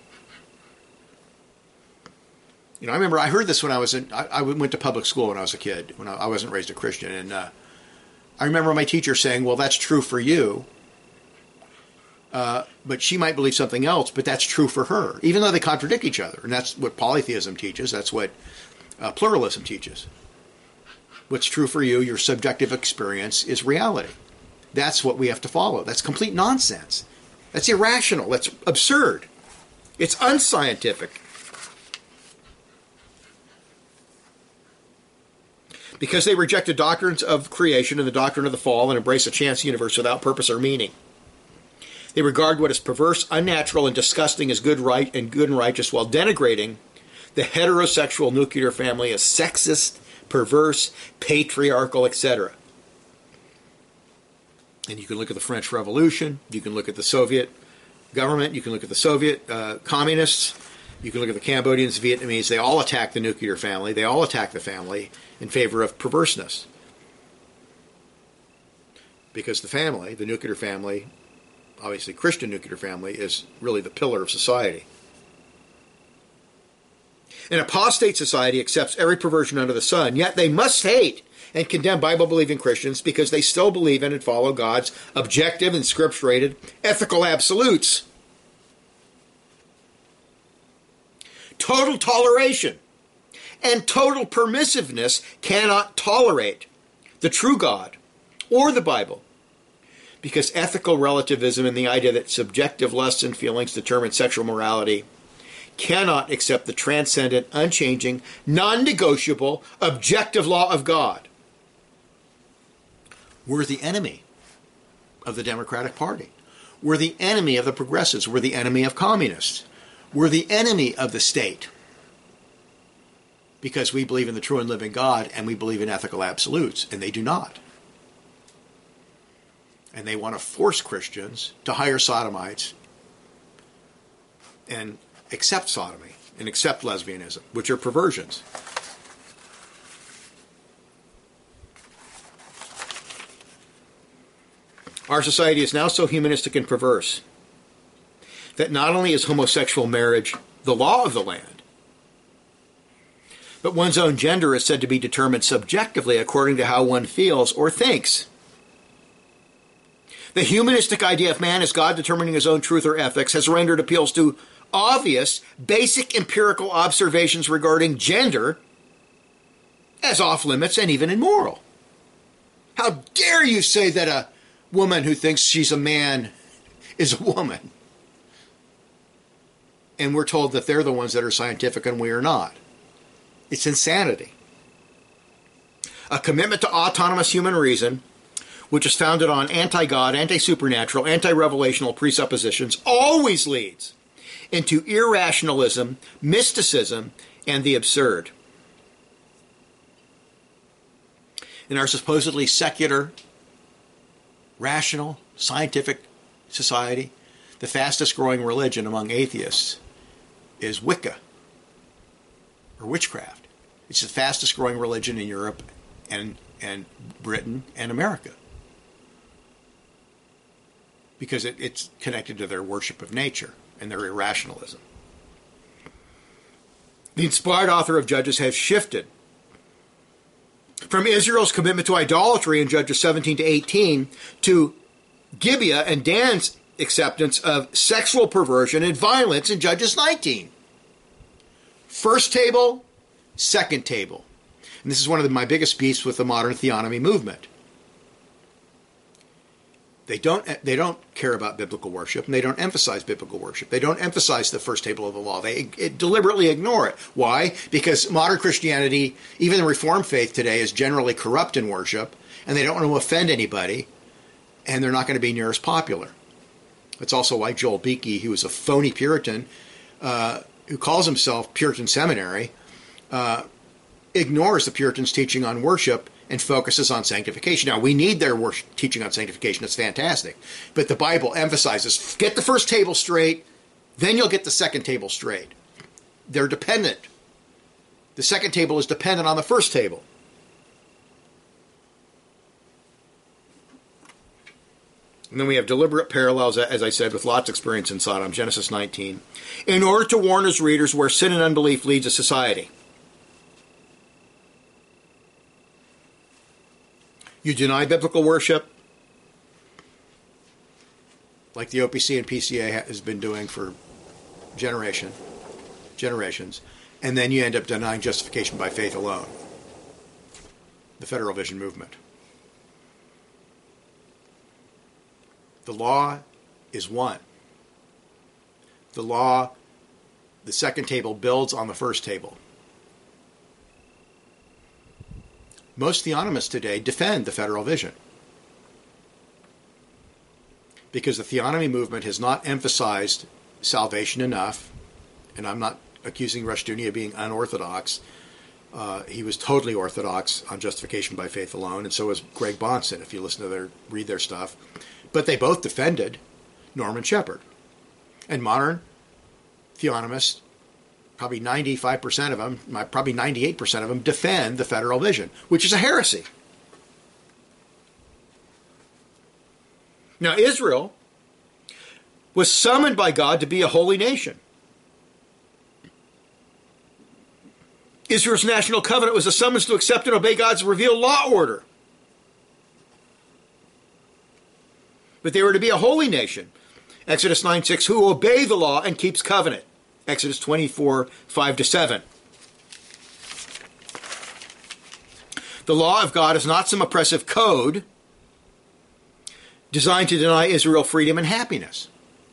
You know, I remember I heard this when I was in, I, I went to public school when I was a kid, when I, I wasn't raised a Christian. And uh, I remember my teacher saying, well, that's true for you, uh, but she might believe something else, but that's true for her, even though they contradict each other. And that's what polytheism teaches. That's what uh, pluralism teaches. What's true for you, your subjective experience, is reality. That's what we have to follow. That's complete nonsense. That's irrational. That's absurd. It's unscientific. Because they reject the doctrines of creation and the doctrine of the fall and embrace a chance universe without purpose or meaning. They regard what is perverse, unnatural, and disgusting as good, right, and good and righteous, while denigrating the heterosexual nuclear family as sexist, perverse, patriarchal, et cetera. And you can look at the French Revolution, you can look at the Soviet government, you can look at the Soviet uh, communists, you can look at the Cambodians, Vietnamese. They all attack the nuclear family. They all attack the family in favor of perverseness. Because the family, the nuclear family, obviously Christian nuclear family, is really the pillar of society. An apostate society accepts every perversion under the sun, yet they must hate and condemn Bible-believing Christians because they still believe in and follow God's objective and scripture-rated ethical absolutes. Total toleration and total permissiveness cannot tolerate the true God or the Bible, because ethical relativism and the idea that subjective lusts and feelings determine sexual morality cannot accept the transcendent, unchanging, non-negotiable, objective law of God. We're the enemy of the Democratic Party. We're the enemy of the progressives. We're the enemy of communists. We're the enemy of the state because we believe in the true and living God and we believe in ethical absolutes, and they do not. And they want to force Christians to hire sodomites and accept sodomy and accept lesbianism, which are perversions. Our society is now so humanistic and perverse that not only is homosexual marriage the law of the land, but one's own gender is said to be determined subjectively according to how one feels or thinks. The humanistic idea of man as God determining his own truth or ethics has rendered appeals to obvious, basic empirical observations regarding gender as off limits and even immoral. How dare you say that a woman who thinks she's a man is a woman? And we're told that they're the ones that are scientific and we are not. It's insanity. A commitment to autonomous human reason, which is founded on anti-God, anti-supernatural, anti-revelational presuppositions, always leads into irrationalism, mysticism, and the absurd. In our supposedly secular rational, scientific society. The fastest growing religion among atheists is Wicca, or witchcraft. It's the fastest growing religion in Europe and, and Britain and America, because it, it's connected to their worship of nature and their irrationalism. The inspired author of Judges has shifted from Israel's commitment to idolatry in Judges seventeen to eighteen to Gibeah and Dan's acceptance of sexual perversion and violence in Judges nineteen. First table, second table. And this is one of the, my biggest beefs with the modern theonomy movement. They don't, they don't care about biblical worship, and they don't emphasize biblical worship. They don't emphasize the first table of the law. They it, deliberately ignore it. Why? Because modern Christianity, even the Reformed faith today, is generally corrupt in worship, and they don't want to offend anybody, and they're not going to be near as popular. That's also why Joel Beeke, who was a phony Puritan, uh, who calls himself Puritan Seminary, uh, ignores the Puritans' teaching on worship and focuses on sanctification. Now, we need their worship, teaching on sanctification. It's fantastic. But the Bible emphasizes, get the first table straight, then you'll get the second table straight. They're dependent. The second table is dependent on the first table. And then we have deliberate parallels, as I said, with Lot's experience in Sodom, Genesis nineteen, in order to warn his readers where sin and unbelief leads a society. You deny biblical worship, like the O P C and P C A has been doing for generation, generations, and then you end up denying justification by faith alone. The Federal Vision movement. The law is one. The law, the second table, builds on the first table. Most theonomists today defend the Federal Vision because the theonomy movement has not emphasized salvation enough, and I'm not accusing Rushdoony of being unorthodox. Uh, he was totally orthodox on justification by faith alone, and so was Greg Bahnsen, if you listen to their, read their stuff. But they both defended Norman Shepherd. And modern theonomists, probably ninety-five percent of them, probably ninety-eight percent of them, defend the Federal Vision, which is a heresy. Now, Israel was summoned by God to be a holy nation. Israel's national covenant was a summons to accept and obey God's revealed law order. But they were to be a holy nation. Exodus nine six, who obey the law and keeps covenant. Exodus twenty-four, five to seven. The law of God is not some oppressive code designed to deny Israel freedom and happiness.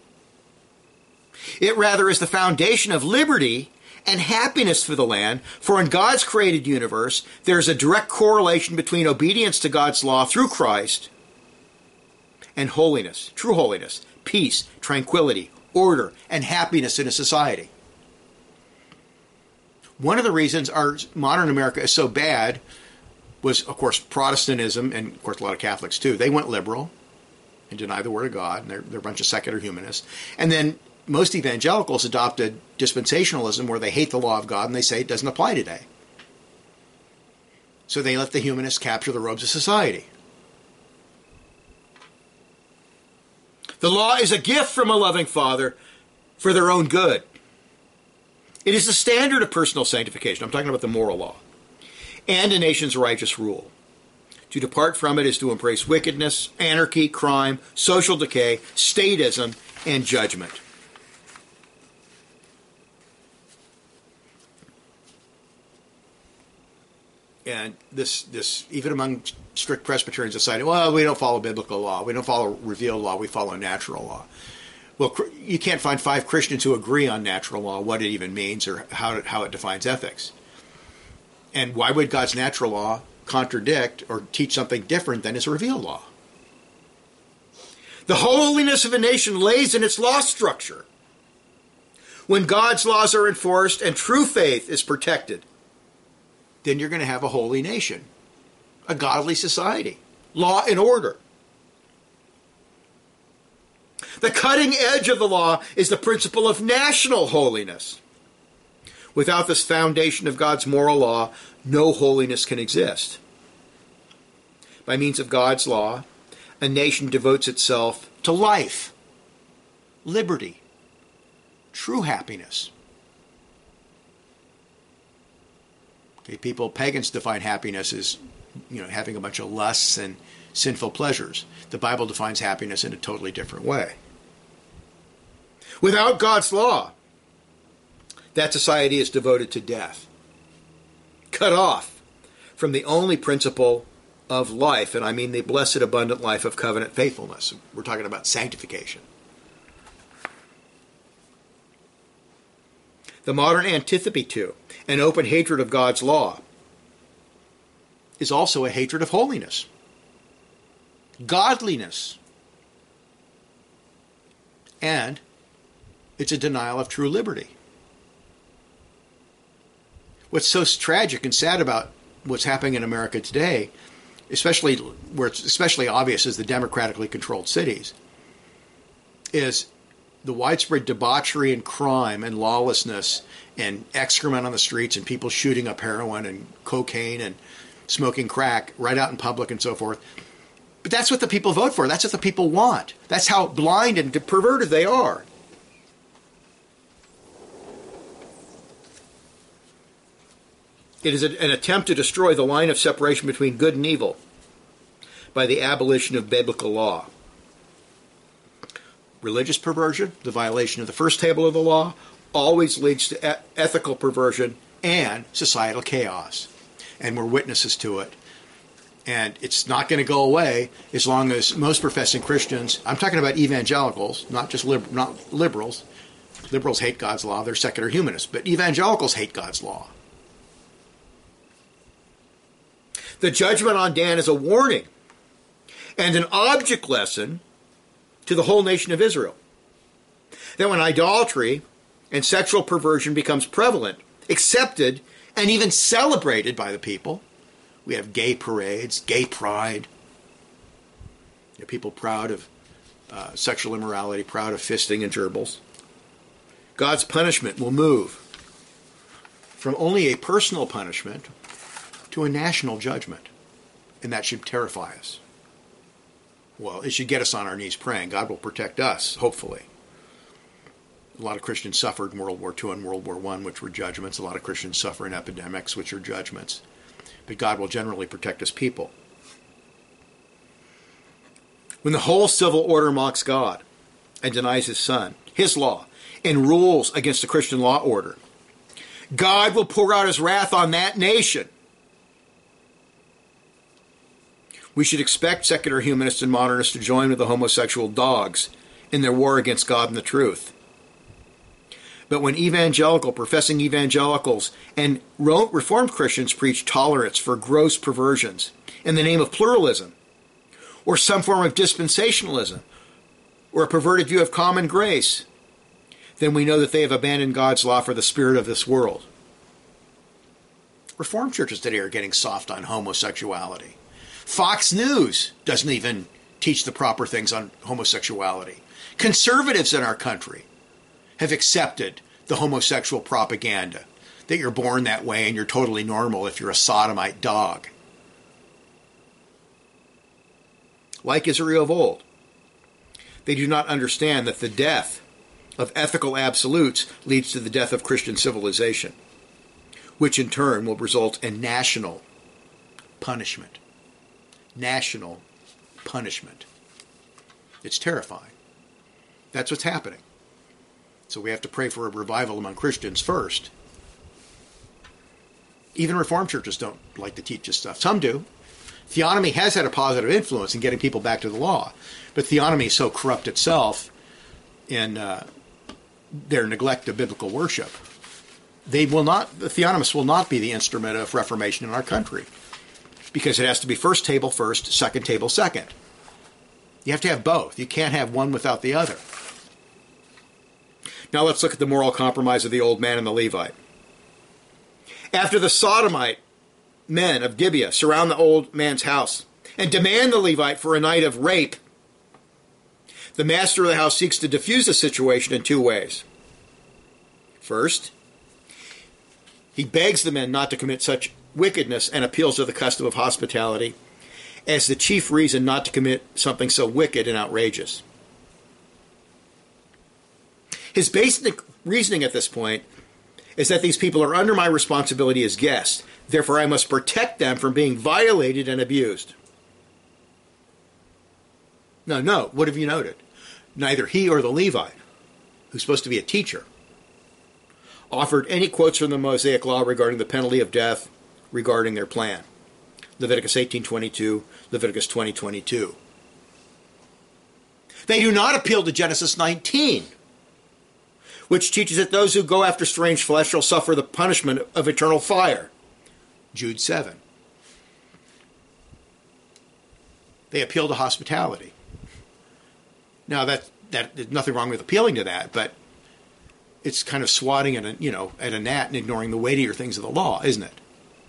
It rather is the foundation of liberty and happiness for the land, for in God's created universe, there is a direct correlation between obedience to God's law through Christ and holiness, true holiness, peace, tranquility, order, and happiness in a society. One of the reasons our modern America is so bad was, of course, Protestantism, and of course a lot of Catholics too. They went liberal and denied the Word of God, and they're, they're a bunch of secular humanists. And then most evangelicals adopted dispensationalism, where they hate the law of God and they say it doesn't apply today. So they let the humanists capture the robes of society. The law is a gift from a loving Father for their own good. It is the standard of personal sanctification. I'm talking about the moral law. And a nation's righteous rule. To depart from it is to embrace wickedness, anarchy, crime, social decay, statism, and judgment. And this, this, even among strict Presbyterians, decided, well, we don't follow biblical law. We don't follow revealed law. We follow natural law. Well, you can't find five Christians who agree on natural law, what it even means, or how it, how it defines ethics. And why would God's natural law contradict or teach something different than his revealed law? The holiness of a nation lays in its law structure. When God's laws are enforced and true faith is protected, then you're going to have a holy nation, a godly society, law and order. The cutting edge of the law is the principle of national holiness. Without this foundation of God's moral law, no holiness can exist. By means of God's law, a nation devotes itself to life, liberty, true happiness. Okay, people, pagans define happiness as, you know, having a bunch of lusts and sinful pleasures. The Bible defines happiness in a totally different way. Without God's law, that society is devoted to death, cut off from the only principle of life, and I mean the blessed abundant life of covenant faithfulness. We're talking about sanctification. The modern antipathy to and open hatred of God's law is also a hatred of holiness, godliness, and it's a denial of true liberty. What's so tragic and sad about what's happening in America today, especially where it's especially obvious as the democratically controlled cities, is the widespread debauchery and crime and lawlessness and excrement on the streets and people shooting up heroin and cocaine and smoking crack right out in public and so forth. But that's what the people vote for. That's what the people want. That's how blind and perverted they are. It is an attempt to destroy the line of separation between good and evil by the abolition of biblical law. Religious perversion, the violation of the first table of the law, always leads to e- ethical perversion and societal chaos. And we're witnesses to it. And it's not going to go away as long as most professing Christians, I'm talking about evangelicals, not just lib- not liberals. Liberals hate God's law, they're secular humanists. But evangelicals hate God's law. The judgment on Dan is a warning and an object lesson to the whole nation of Israel. That when idolatry and sexual perversion becomes prevalent, accepted, and even celebrated by the people, we have gay parades, gay pride, you know, people proud of uh, sexual immorality, proud of fisting and gerbils. God's punishment will move from only a personal punishment to a national judgment. And that should terrify us. Well, it should get us on our knees praying. God will protect us, hopefully. A lot of Christians suffered in World War Two and World War One, which were judgments. A lot of Christians suffer in epidemics, which are judgments. But God will generally protect his people. When the whole civil order mocks God and denies his son, his law, and rules against the Christian law order, God will pour out his wrath on that nation. We should expect secular humanists and modernists to join with the homosexual dogs in their war against God and the truth. But when evangelical, professing evangelicals and Reformed Christians preach tolerance for gross perversions in the name of pluralism, or some form of dispensationalism, or a perverted view of common grace, then we know that they have abandoned God's law for the spirit of this world. Reformed churches today are getting soft on homosexuality. Fox News doesn't even teach the proper things on homosexuality. Conservatives in our country have accepted the homosexual propaganda, that you're born that way and you're totally normal if you're a sodomite dog. Like Israel of old, they do not understand that the death of ethical absolutes leads to the death of Christian civilization, which in turn will result in national punishment. National punishment. It's terrifying. That's what's happening. So we have to pray for a revival among Christians first. Even Reformed churches don't like to teach this stuff. Some do. Theonomy has had a positive influence in getting people back to the law. But theonomy is so corrupt itself in uh, their neglect of biblical worship. They will not, the theonomists will not be the instrument of reformation in our country. Because it has to be first table first, second table second. You have to have both. You can't have one without the other. Now let's look at the moral compromise of the old man and the Levite. After the Sodomite men of Gibeah surround the old man's house and demand the Levite for a night of rape, The master of the house seeks to diffuse the situation in two ways. First, he begs the men not to commit such wickedness and appeals to the custom of hospitality as the chief reason not to commit something so wicked and outrageous. His basic reasoning at this point is that these people are under my responsibility as guests. Therefore, I must protect them from being violated and abused. No, no, what have you noted? Neither he or the Levite, who's supposed to be a teacher, offered any quotes from the Mosaic Law regarding the penalty of death regarding their plan. Leviticus eighteen twenty-two, Leviticus twenty twenty-two. They do not appeal to Genesis nineteen, which teaches that those who go after strange flesh shall suffer the punishment of eternal fire. Jude seven. They appeal to hospitality. Now, that, that there's nothing wrong with appealing to that, but it's kind of swatting at a, you know, at a gnat and ignoring the weightier things of the law, isn't it?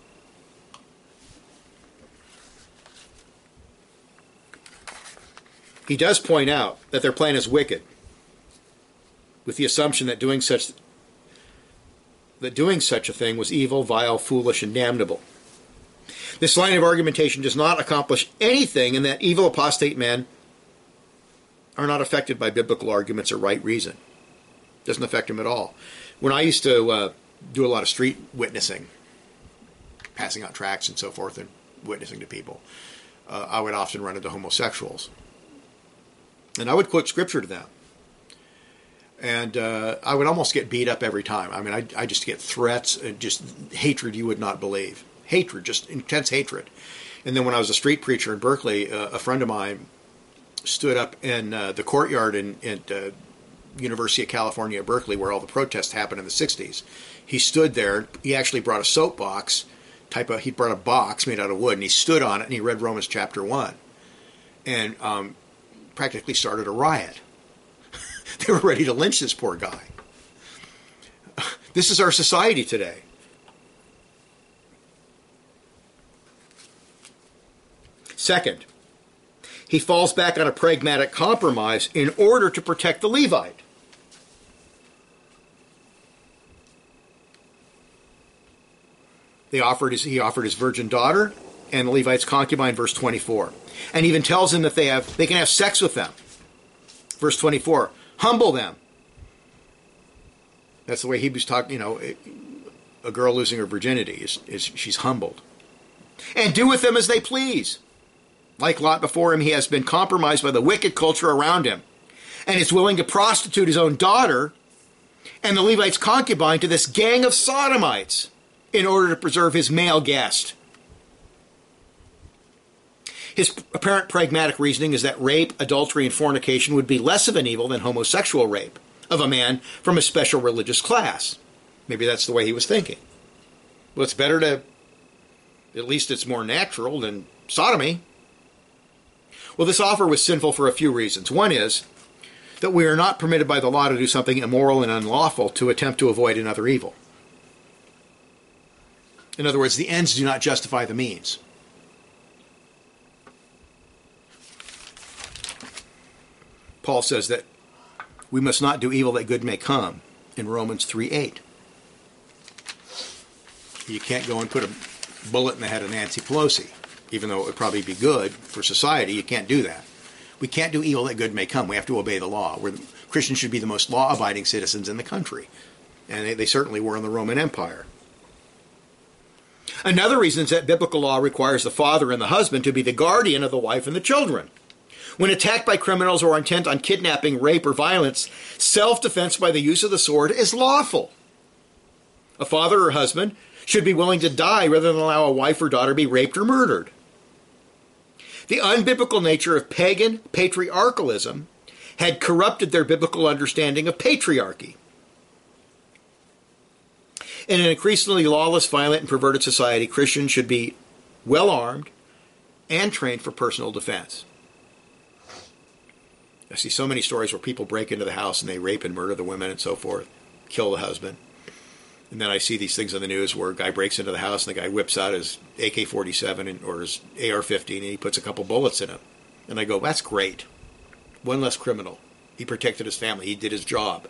He does point out that their plan is wicked, with the assumption that doing such that doing such a thing was evil, vile, foolish, and damnable. This line of argumentation does not accomplish anything in that evil apostate men are not affected by biblical arguments or right reason. Doesn't affect them at all. When I used to uh, do a lot of street witnessing, passing out tracts and so forth and witnessing to people, uh, I would often run into homosexuals. And I would quote scripture to them. And uh, I would almost get beat up every time. I mean, I, I just get threats and just hatred you would not believe. Hatred, just intense hatred. And then when I was a street preacher in Berkeley, uh, a friend of mine stood up in uh, the courtyard in, in uh, University of California at Berkeley, where all the protests happened in the sixties. He stood there. He actually brought a soapbox, type of, he brought a box made out of wood, and he stood on it, and he read Romans chapter one. And um, practically started a riot. They were ready to lynch this poor guy. This is our society today. Second, he falls back on a pragmatic compromise in order to protect the Levite. They offered his, he offered his virgin daughter and the Levite's concubine, verse twenty-four. And even tells them that they have they can have sex with them. Verse twenty-four, humble them. That's the way Hebrews talk, you know, a girl losing her virginity is, is she's humbled. And do with them as they please. Like Lot before him, he has been compromised by the wicked culture around him and is willing to prostitute his own daughter and the Levite's concubine to this gang of sodomites in order to preserve his male guest. His apparent pragmatic reasoning is that rape, adultery, and fornication would be less of an evil than homosexual rape of a man from a special religious class. Maybe that's the way he was thinking. Well, it's better to, at least it's more natural than sodomy. Well, this offer was sinful for a few reasons. One is that we are not permitted by the law to do something immoral and unlawful to attempt to avoid another evil. In other words, the ends do not justify the means. Paul says that we must not do evil that good may come in Romans three eight. You can't go and put a bullet in the head of Nancy Pelosi. Even though it would probably be good for society, you can't do that. We can't do evil that good may come. We have to obey the law. We're the, Christians should be the most law-abiding citizens in the country. And they, they certainly were in the Roman Empire. Another reason is that biblical law requires the father and the husband to be the guardian of the wife and the children. When attacked by criminals or intent on kidnapping, rape, or violence, self-defense by the use of the sword is lawful. A father or husband should be willing to die rather than allow a wife or daughter be raped or murdered. The unbiblical nature of pagan patriarchalism had corrupted their biblical understanding of patriarchy. In an increasingly lawless, violent, and perverted society, Christians should be well armed and trained for personal defense. I see so many stories where people break into the house and they rape and murder the women and so forth, kill the husband. And then I see these things on the news where a guy breaks into the house and the guy whips out his A K forty-seven or his A R fifteen and he puts a couple bullets in him. And I go, that's great. One less criminal. He protected his family. He did his job.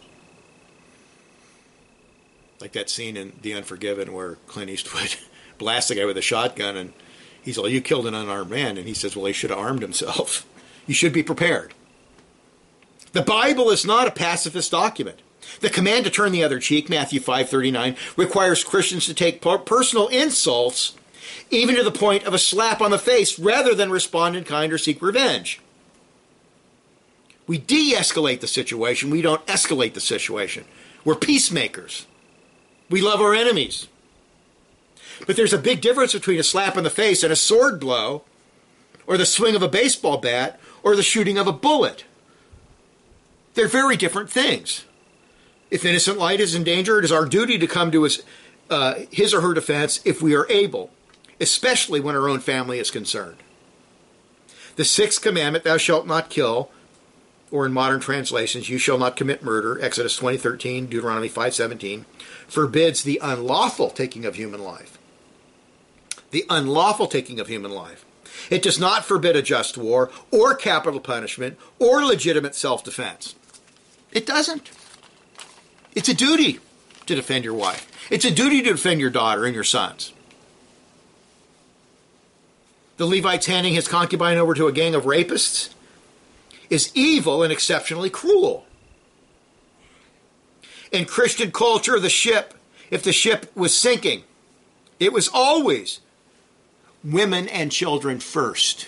Like that scene in The Unforgiven where Clint Eastwood blasts the guy with a shotgun and he's like, you killed an unarmed man. And he says, well, he should have armed himself. You should be prepared. The Bible is not a pacifist document. The command to turn the other cheek, Matthew five thirty-nine, requires Christians to take personal insults even to the point of a slap on the face rather than respond in kind or seek revenge. We de-escalate the situation. We don't escalate the situation. We're peacemakers. We love our enemies. But there's a big difference between a slap in the face and a sword blow, or the swing of a baseball bat, or the shooting of a bullet. They're very different things. If innocent life is in danger, it is our duty to come to his, uh, his or her defense if we are able, especially when our own family is concerned. The sixth commandment, thou shalt not kill, or in modern translations, you shall not commit murder, Exodus twenty thirteen, Deuteronomy five seventeen, forbids the unlawful taking of human life. The unlawful taking of human life. It does not forbid a just war, or capital punishment, or legitimate self-defense. It doesn't. It's a duty to defend your wife. It's a duty to defend your daughter and your sons. The Levite's handing his concubine over to a gang of rapists is evil and exceptionally cruel. In Christian culture, the ship, if the ship was sinking, it was always women and children first.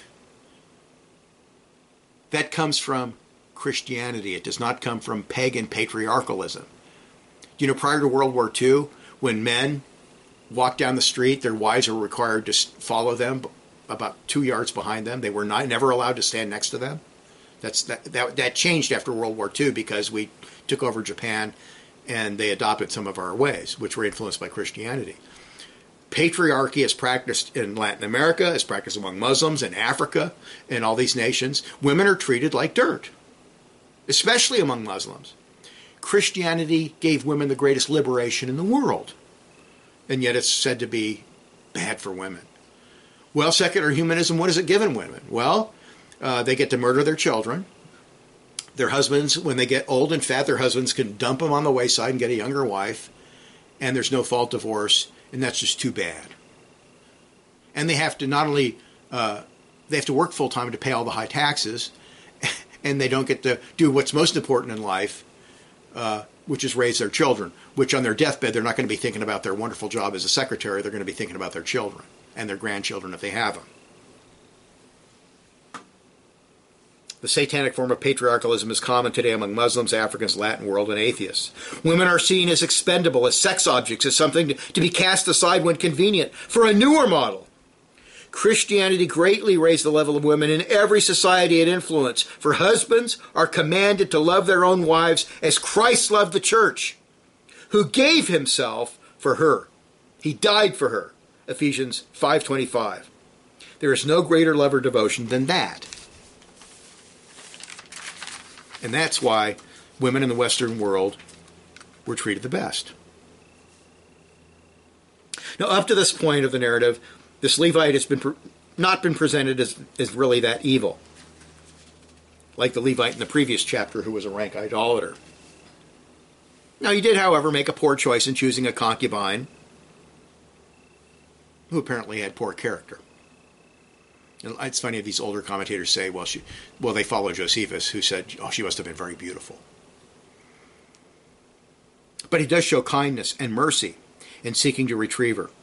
That comes from Christianity. It does not come from pagan patriarchalism. You know, prior to World War Two, when men walked down the street, their wives were required to follow them about two yards behind them. They were not, never allowed to stand next to them. That's that, that that changed after World War Two because we took over Japan and they adopted some of our ways, which were influenced by Christianity. Patriarchy is practiced in Latin America, is practiced among Muslims in Africa, and all these nations. Women are treated like dirt, especially among Muslims. Christianity gave women the greatest liberation in the world, and yet it's said to be bad for women. Well, secular humanism, what has it given women? Well, uh, they get to murder their children. Their husbands, when they get old and fat, their husbands can dump them on the wayside and get a younger wife, and there's no fault divorce, and that's just too bad. And they have to not only, uh, they have to work full-time to pay all the high taxes, and they don't get to do what's most important in life, uh, which is raise their children, which on their deathbed, they're not going to be thinking about their wonderful job as a secretary. They're going to be thinking about their children and their grandchildren if they have them. The satanic form of patriarchalism is common today among Muslims, Africans, Latin world, and atheists. Women are seen as expendable, as sex objects, as something to, to be cast aside when convenient, for a newer model. Christianity greatly raised the level of women in every society it influenced, for husbands are commanded to love their own wives as Christ loved the church, who gave himself for her. He died for her. Ephesians five twenty-five. There is no greater love or devotion than that. And that's why women in the Western world were treated the best. Now, up to this point of the narrative, this Levite has been pre- not been presented as, as really that evil, like the Levite in the previous chapter who was a rank idolater. Now, he did, however, make a poor choice in choosing a concubine who apparently had poor character. And it's funny if these older commentators say, well, she, well, they follow Josephus, who said, oh, she must have been very beautiful. But he does show kindness and mercy in seeking to retrieve her.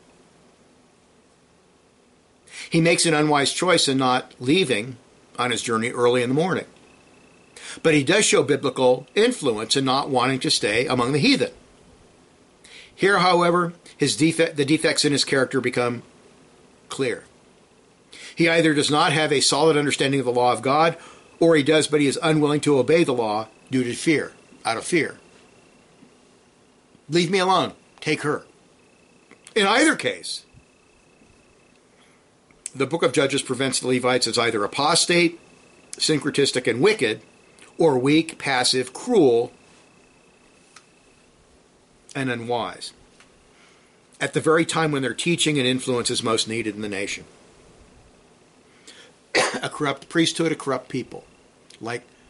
He makes an unwise choice in not leaving on his journey early in the morning. But he does show biblical influence in not wanting to stay among the heathen. Here, however, his defect, the defects in his character become clear. He either does not have a solid understanding of the law of God, or he does, but he is unwilling to obey the law due to fear, out of fear. Leave me alone. Take her. In either case, the book of Judges prevents the Levites as either apostate, syncretistic, and wicked, or weak, passive, cruel, and unwise, at the very time when their teaching and influence is most needed in the nation. A corrupt priesthood, a corrupt people, like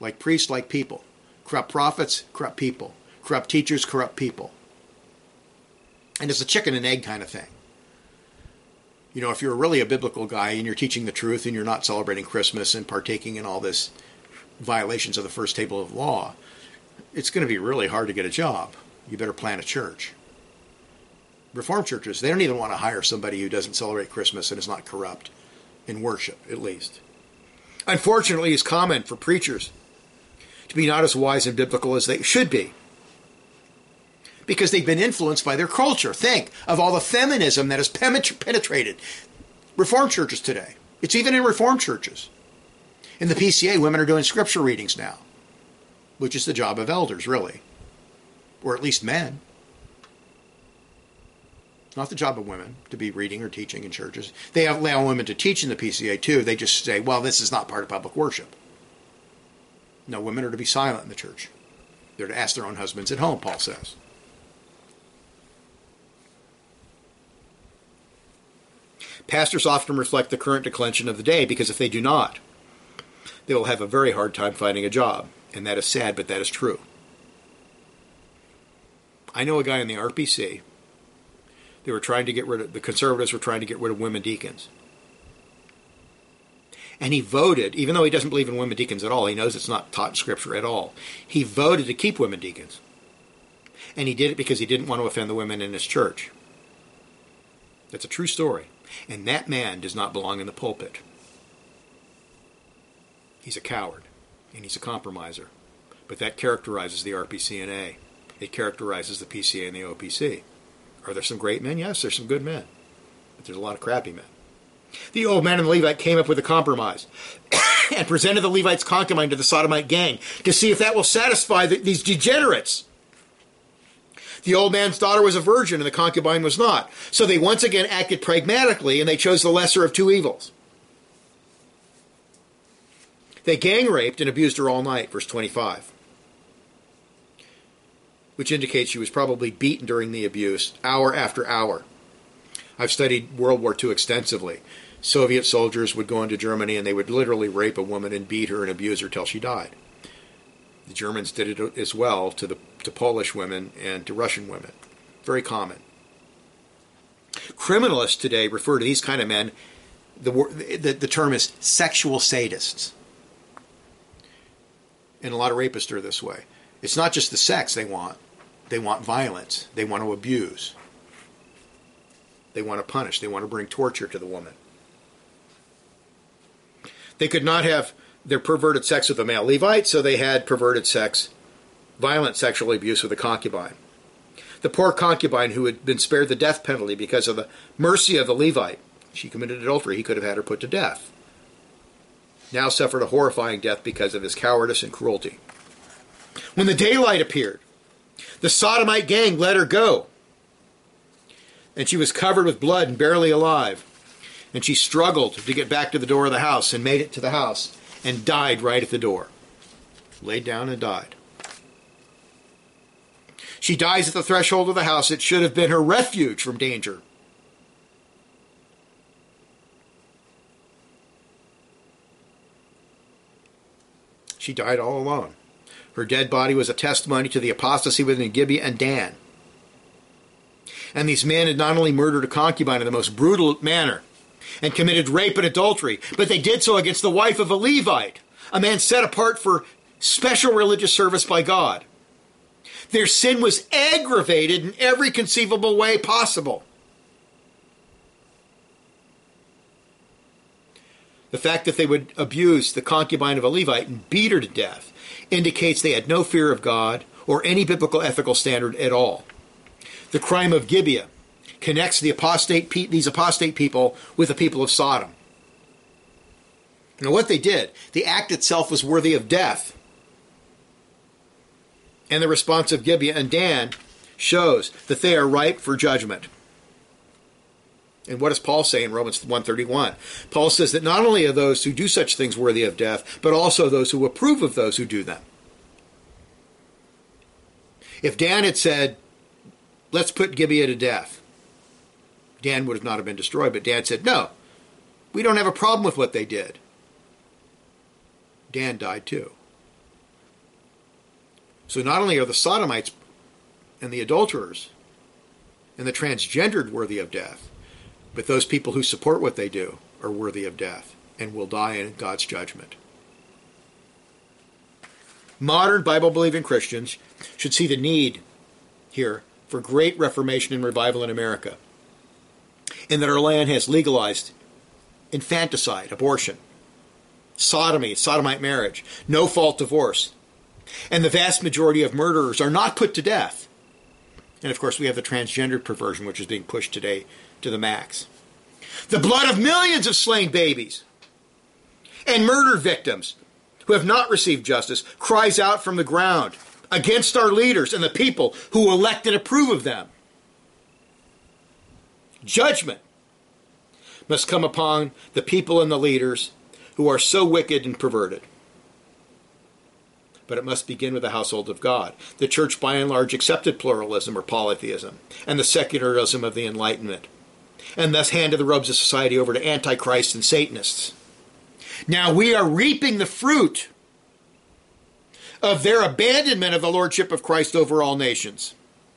Like priests, like people. Corrupt prophets, corrupt people. Corrupt teachers, corrupt people. And it's a chicken and egg kind of thing. You know, if you're really a biblical guy and you're teaching the truth and you're not celebrating Christmas and partaking in all this violations of the first table of law, it's going to be really hard to get a job. You better plant a church. Reformed churches, they don't even want to hire somebody who doesn't celebrate Christmas and is not corrupt in worship, at least. Unfortunately, it's common for preachers to be not as wise and biblical as they should be, because they've been influenced by their culture. Think of all the feminism that has penetrated Reformed churches today. It's even in Reformed churches. In the P C A, women are doing scripture readings now, which is the job of elders, really, or at least men. It's not the job of women to be reading or teaching in churches. They allow women to teach in the P C A too. They just say, well, this is not part of public worship. No, women are to be silent in the church. They're to ask their own husbands at home, Paul says. Pastors often reflect the current declension of the day, because if they do not, they will have a very hard time finding a job. And that is sad, but that is true. I know a guy in the R P C. They were trying to get rid of, the conservatives were trying to get rid of women deacons. And he voted, even though he doesn't believe in women deacons at all, he knows it's not taught in Scripture at all, he voted to keep women deacons. And he did it because he didn't want to offend the women in his church. That's a true story. And that man does not belong in the pulpit. He's a coward, and he's a compromiser. But that characterizes the R P C N A. It characterizes the P C A and the O P C. Are there some great men? Yes, there's some good men. But there's a lot of crappy men. The old man and the Levite came up with a compromise and presented the Levite's concubine to the Sodomite gang to see if that will satisfy the, these degenerates. The old man's daughter was a virgin and the concubine was not. So they once again acted pragmatically, and they chose the lesser of two evils. They gang raped and abused her all night, verse twenty-five. Which indicates she was probably beaten during the abuse, hour after hour. I've studied World War Two extensively. Soviet soldiers would go into Germany and they would literally rape a woman and beat her and abuse her till she died. The Germans did it as well to the to Polish women and to Russian women. Very common. Criminalists today refer to these kind of men, the, the, the term is sexual sadists. And a lot of rapists are this way. It's not just the sex they want. They want violence. They want to abuse. They want to punish. They want to bring torture to the woman. They could not have their perverted sex with a male Levite, so they had perverted sex, violent sexual abuse with a concubine. The poor concubine who had been spared the death penalty because of the mercy of the Levite, she committed adultery, he could have had her put to death, now suffered a horrifying death because of his cowardice and cruelty. When the daylight appeared, the Sodomite gang let her go, and she was covered with blood and barely alive. And she struggled to get back to the door of the house and made it to the house and died right at the door. Laid down and died. She dies at the threshold of the house. It should have been her refuge from danger. She died all alone. Her dead body was a testimony to the apostasy within Gibeah and Dan. And these men had not only murdered a concubine in the most brutal manner and committed rape and adultery, but they did so against the wife of a Levite, a man set apart for special religious service by God. Their sin was aggravated in every conceivable way possible. The fact that they would abuse the concubine of a Levite and beat her to death indicates they had no fear of God or any biblical ethical standard at all. The crime of Gibeah connects the apostate pe- these apostate people with the people of Sodom. Now what they did, the act itself was worthy of death. And the response of Gibeah and Dan shows that they are ripe for judgment. And what does Paul say in Romans one thirty-one? Paul says that not only are those who do such things worthy of death, but also those who approve of those who do them. If Dan had said, let's put Gibeah to death, Dan would have not have been destroyed, but Dan said, no, we don't have a problem with what they did. Dan died too. So not only are the sodomites and the adulterers and the transgendered worthy of death, but those people who support what they do are worthy of death and will die in God's judgment. Modern Bible-believing Christians should see the need here for great reformation and revival in America, and that our land has legalized infanticide, abortion, sodomy, sodomite marriage, no-fault divorce, and the vast majority of murderers are not put to death. And of course we have the transgendered perversion, which is being pushed today to the max. The blood of millions of slain babies and murder victims who have not received justice cries out from the ground against our leaders and the people who elect and approve of them. Judgment must come upon the people and the leaders who are so wicked and perverted. But it must begin with the household of God. The church, by and large, accepted pluralism or polytheism and the secularism of the Enlightenment, and thus handed the robes of society over to antichrists and Satanists. Now we are reaping the fruit of their abandonment of the lordship of Christ over all nations.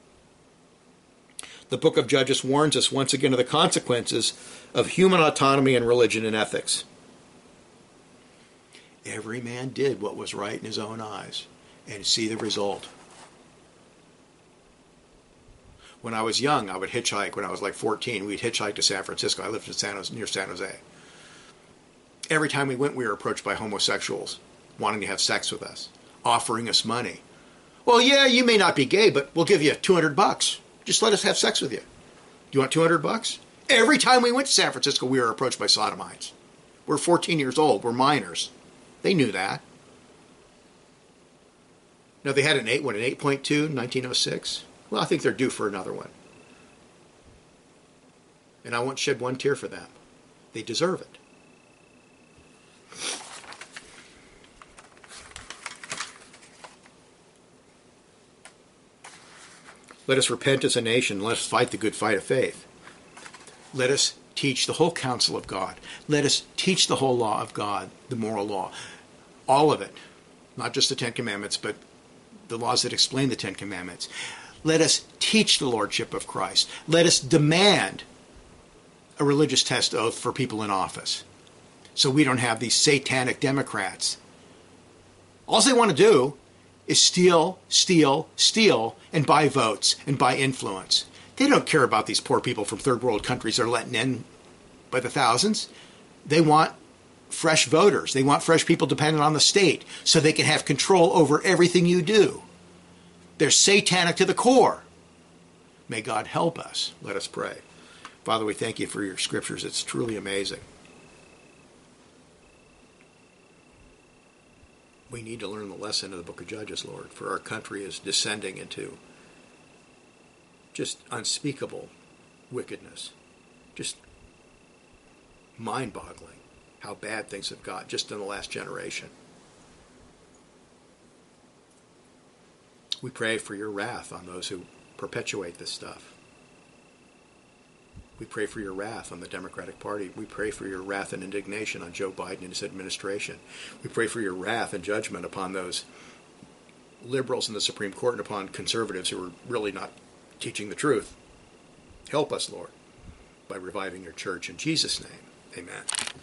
The book of Judges warns us once again of the consequences of human autonomy and religion and ethics. Every man did what was right in his own eyes, and see the result. When I was young, I would hitchhike. When I was like fourteen, we'd hitchhike to San Francisco. I lived in San Jose, near San Jose. Every time we went, we were approached by homosexuals wanting to have sex with us, offering us money. Well, yeah, you may not be gay, but we'll give you two hundred bucks. Just let us have sex with you. Do you want two hundred bucks? Every time we went to San Francisco, we were approached by sodomites. We're fourteen years old. We're minors. They knew that. Now, they had an eight, what, an eight point two in nineteen oh six? Well, I think they're due for another one. And I won't shed one tear for them. They deserve it. Let us repent as a nation. Let us fight the good fight of faith. Let us teach the whole counsel of God. Let us teach the whole law of God, the moral law. All of it. Not just the Ten Commandments, but the laws that explain the Ten Commandments. Let us teach the lordship of Christ. Let us demand a religious test oath for people in office, so we don't have these satanic Democrats. All they want to do is steal, steal, steal, and buy votes and buy influence. They don't care about these poor people from third world countries they're letting in by the thousands. They want fresh voters. They want fresh people dependent on the state so they can have control over everything you do. They're satanic to the core. May God help us. Let us pray. Father, we thank you for your scriptures. It's truly amazing. We need to learn the lesson of the book of Judges, Lord, for our country is descending into just unspeakable wickedness. Just mind-boggling how bad things have got just in the last generation. We pray for your wrath on those who perpetuate this stuff. We pray for your wrath on the Democratic Party. We pray for your wrath and indignation on Joe Biden and his administration. We pray for your wrath and judgment upon those liberals in the Supreme Court and upon conservatives who are really not teaching the truth. Help us, Lord, by reviving your church. In Jesus' name, amen.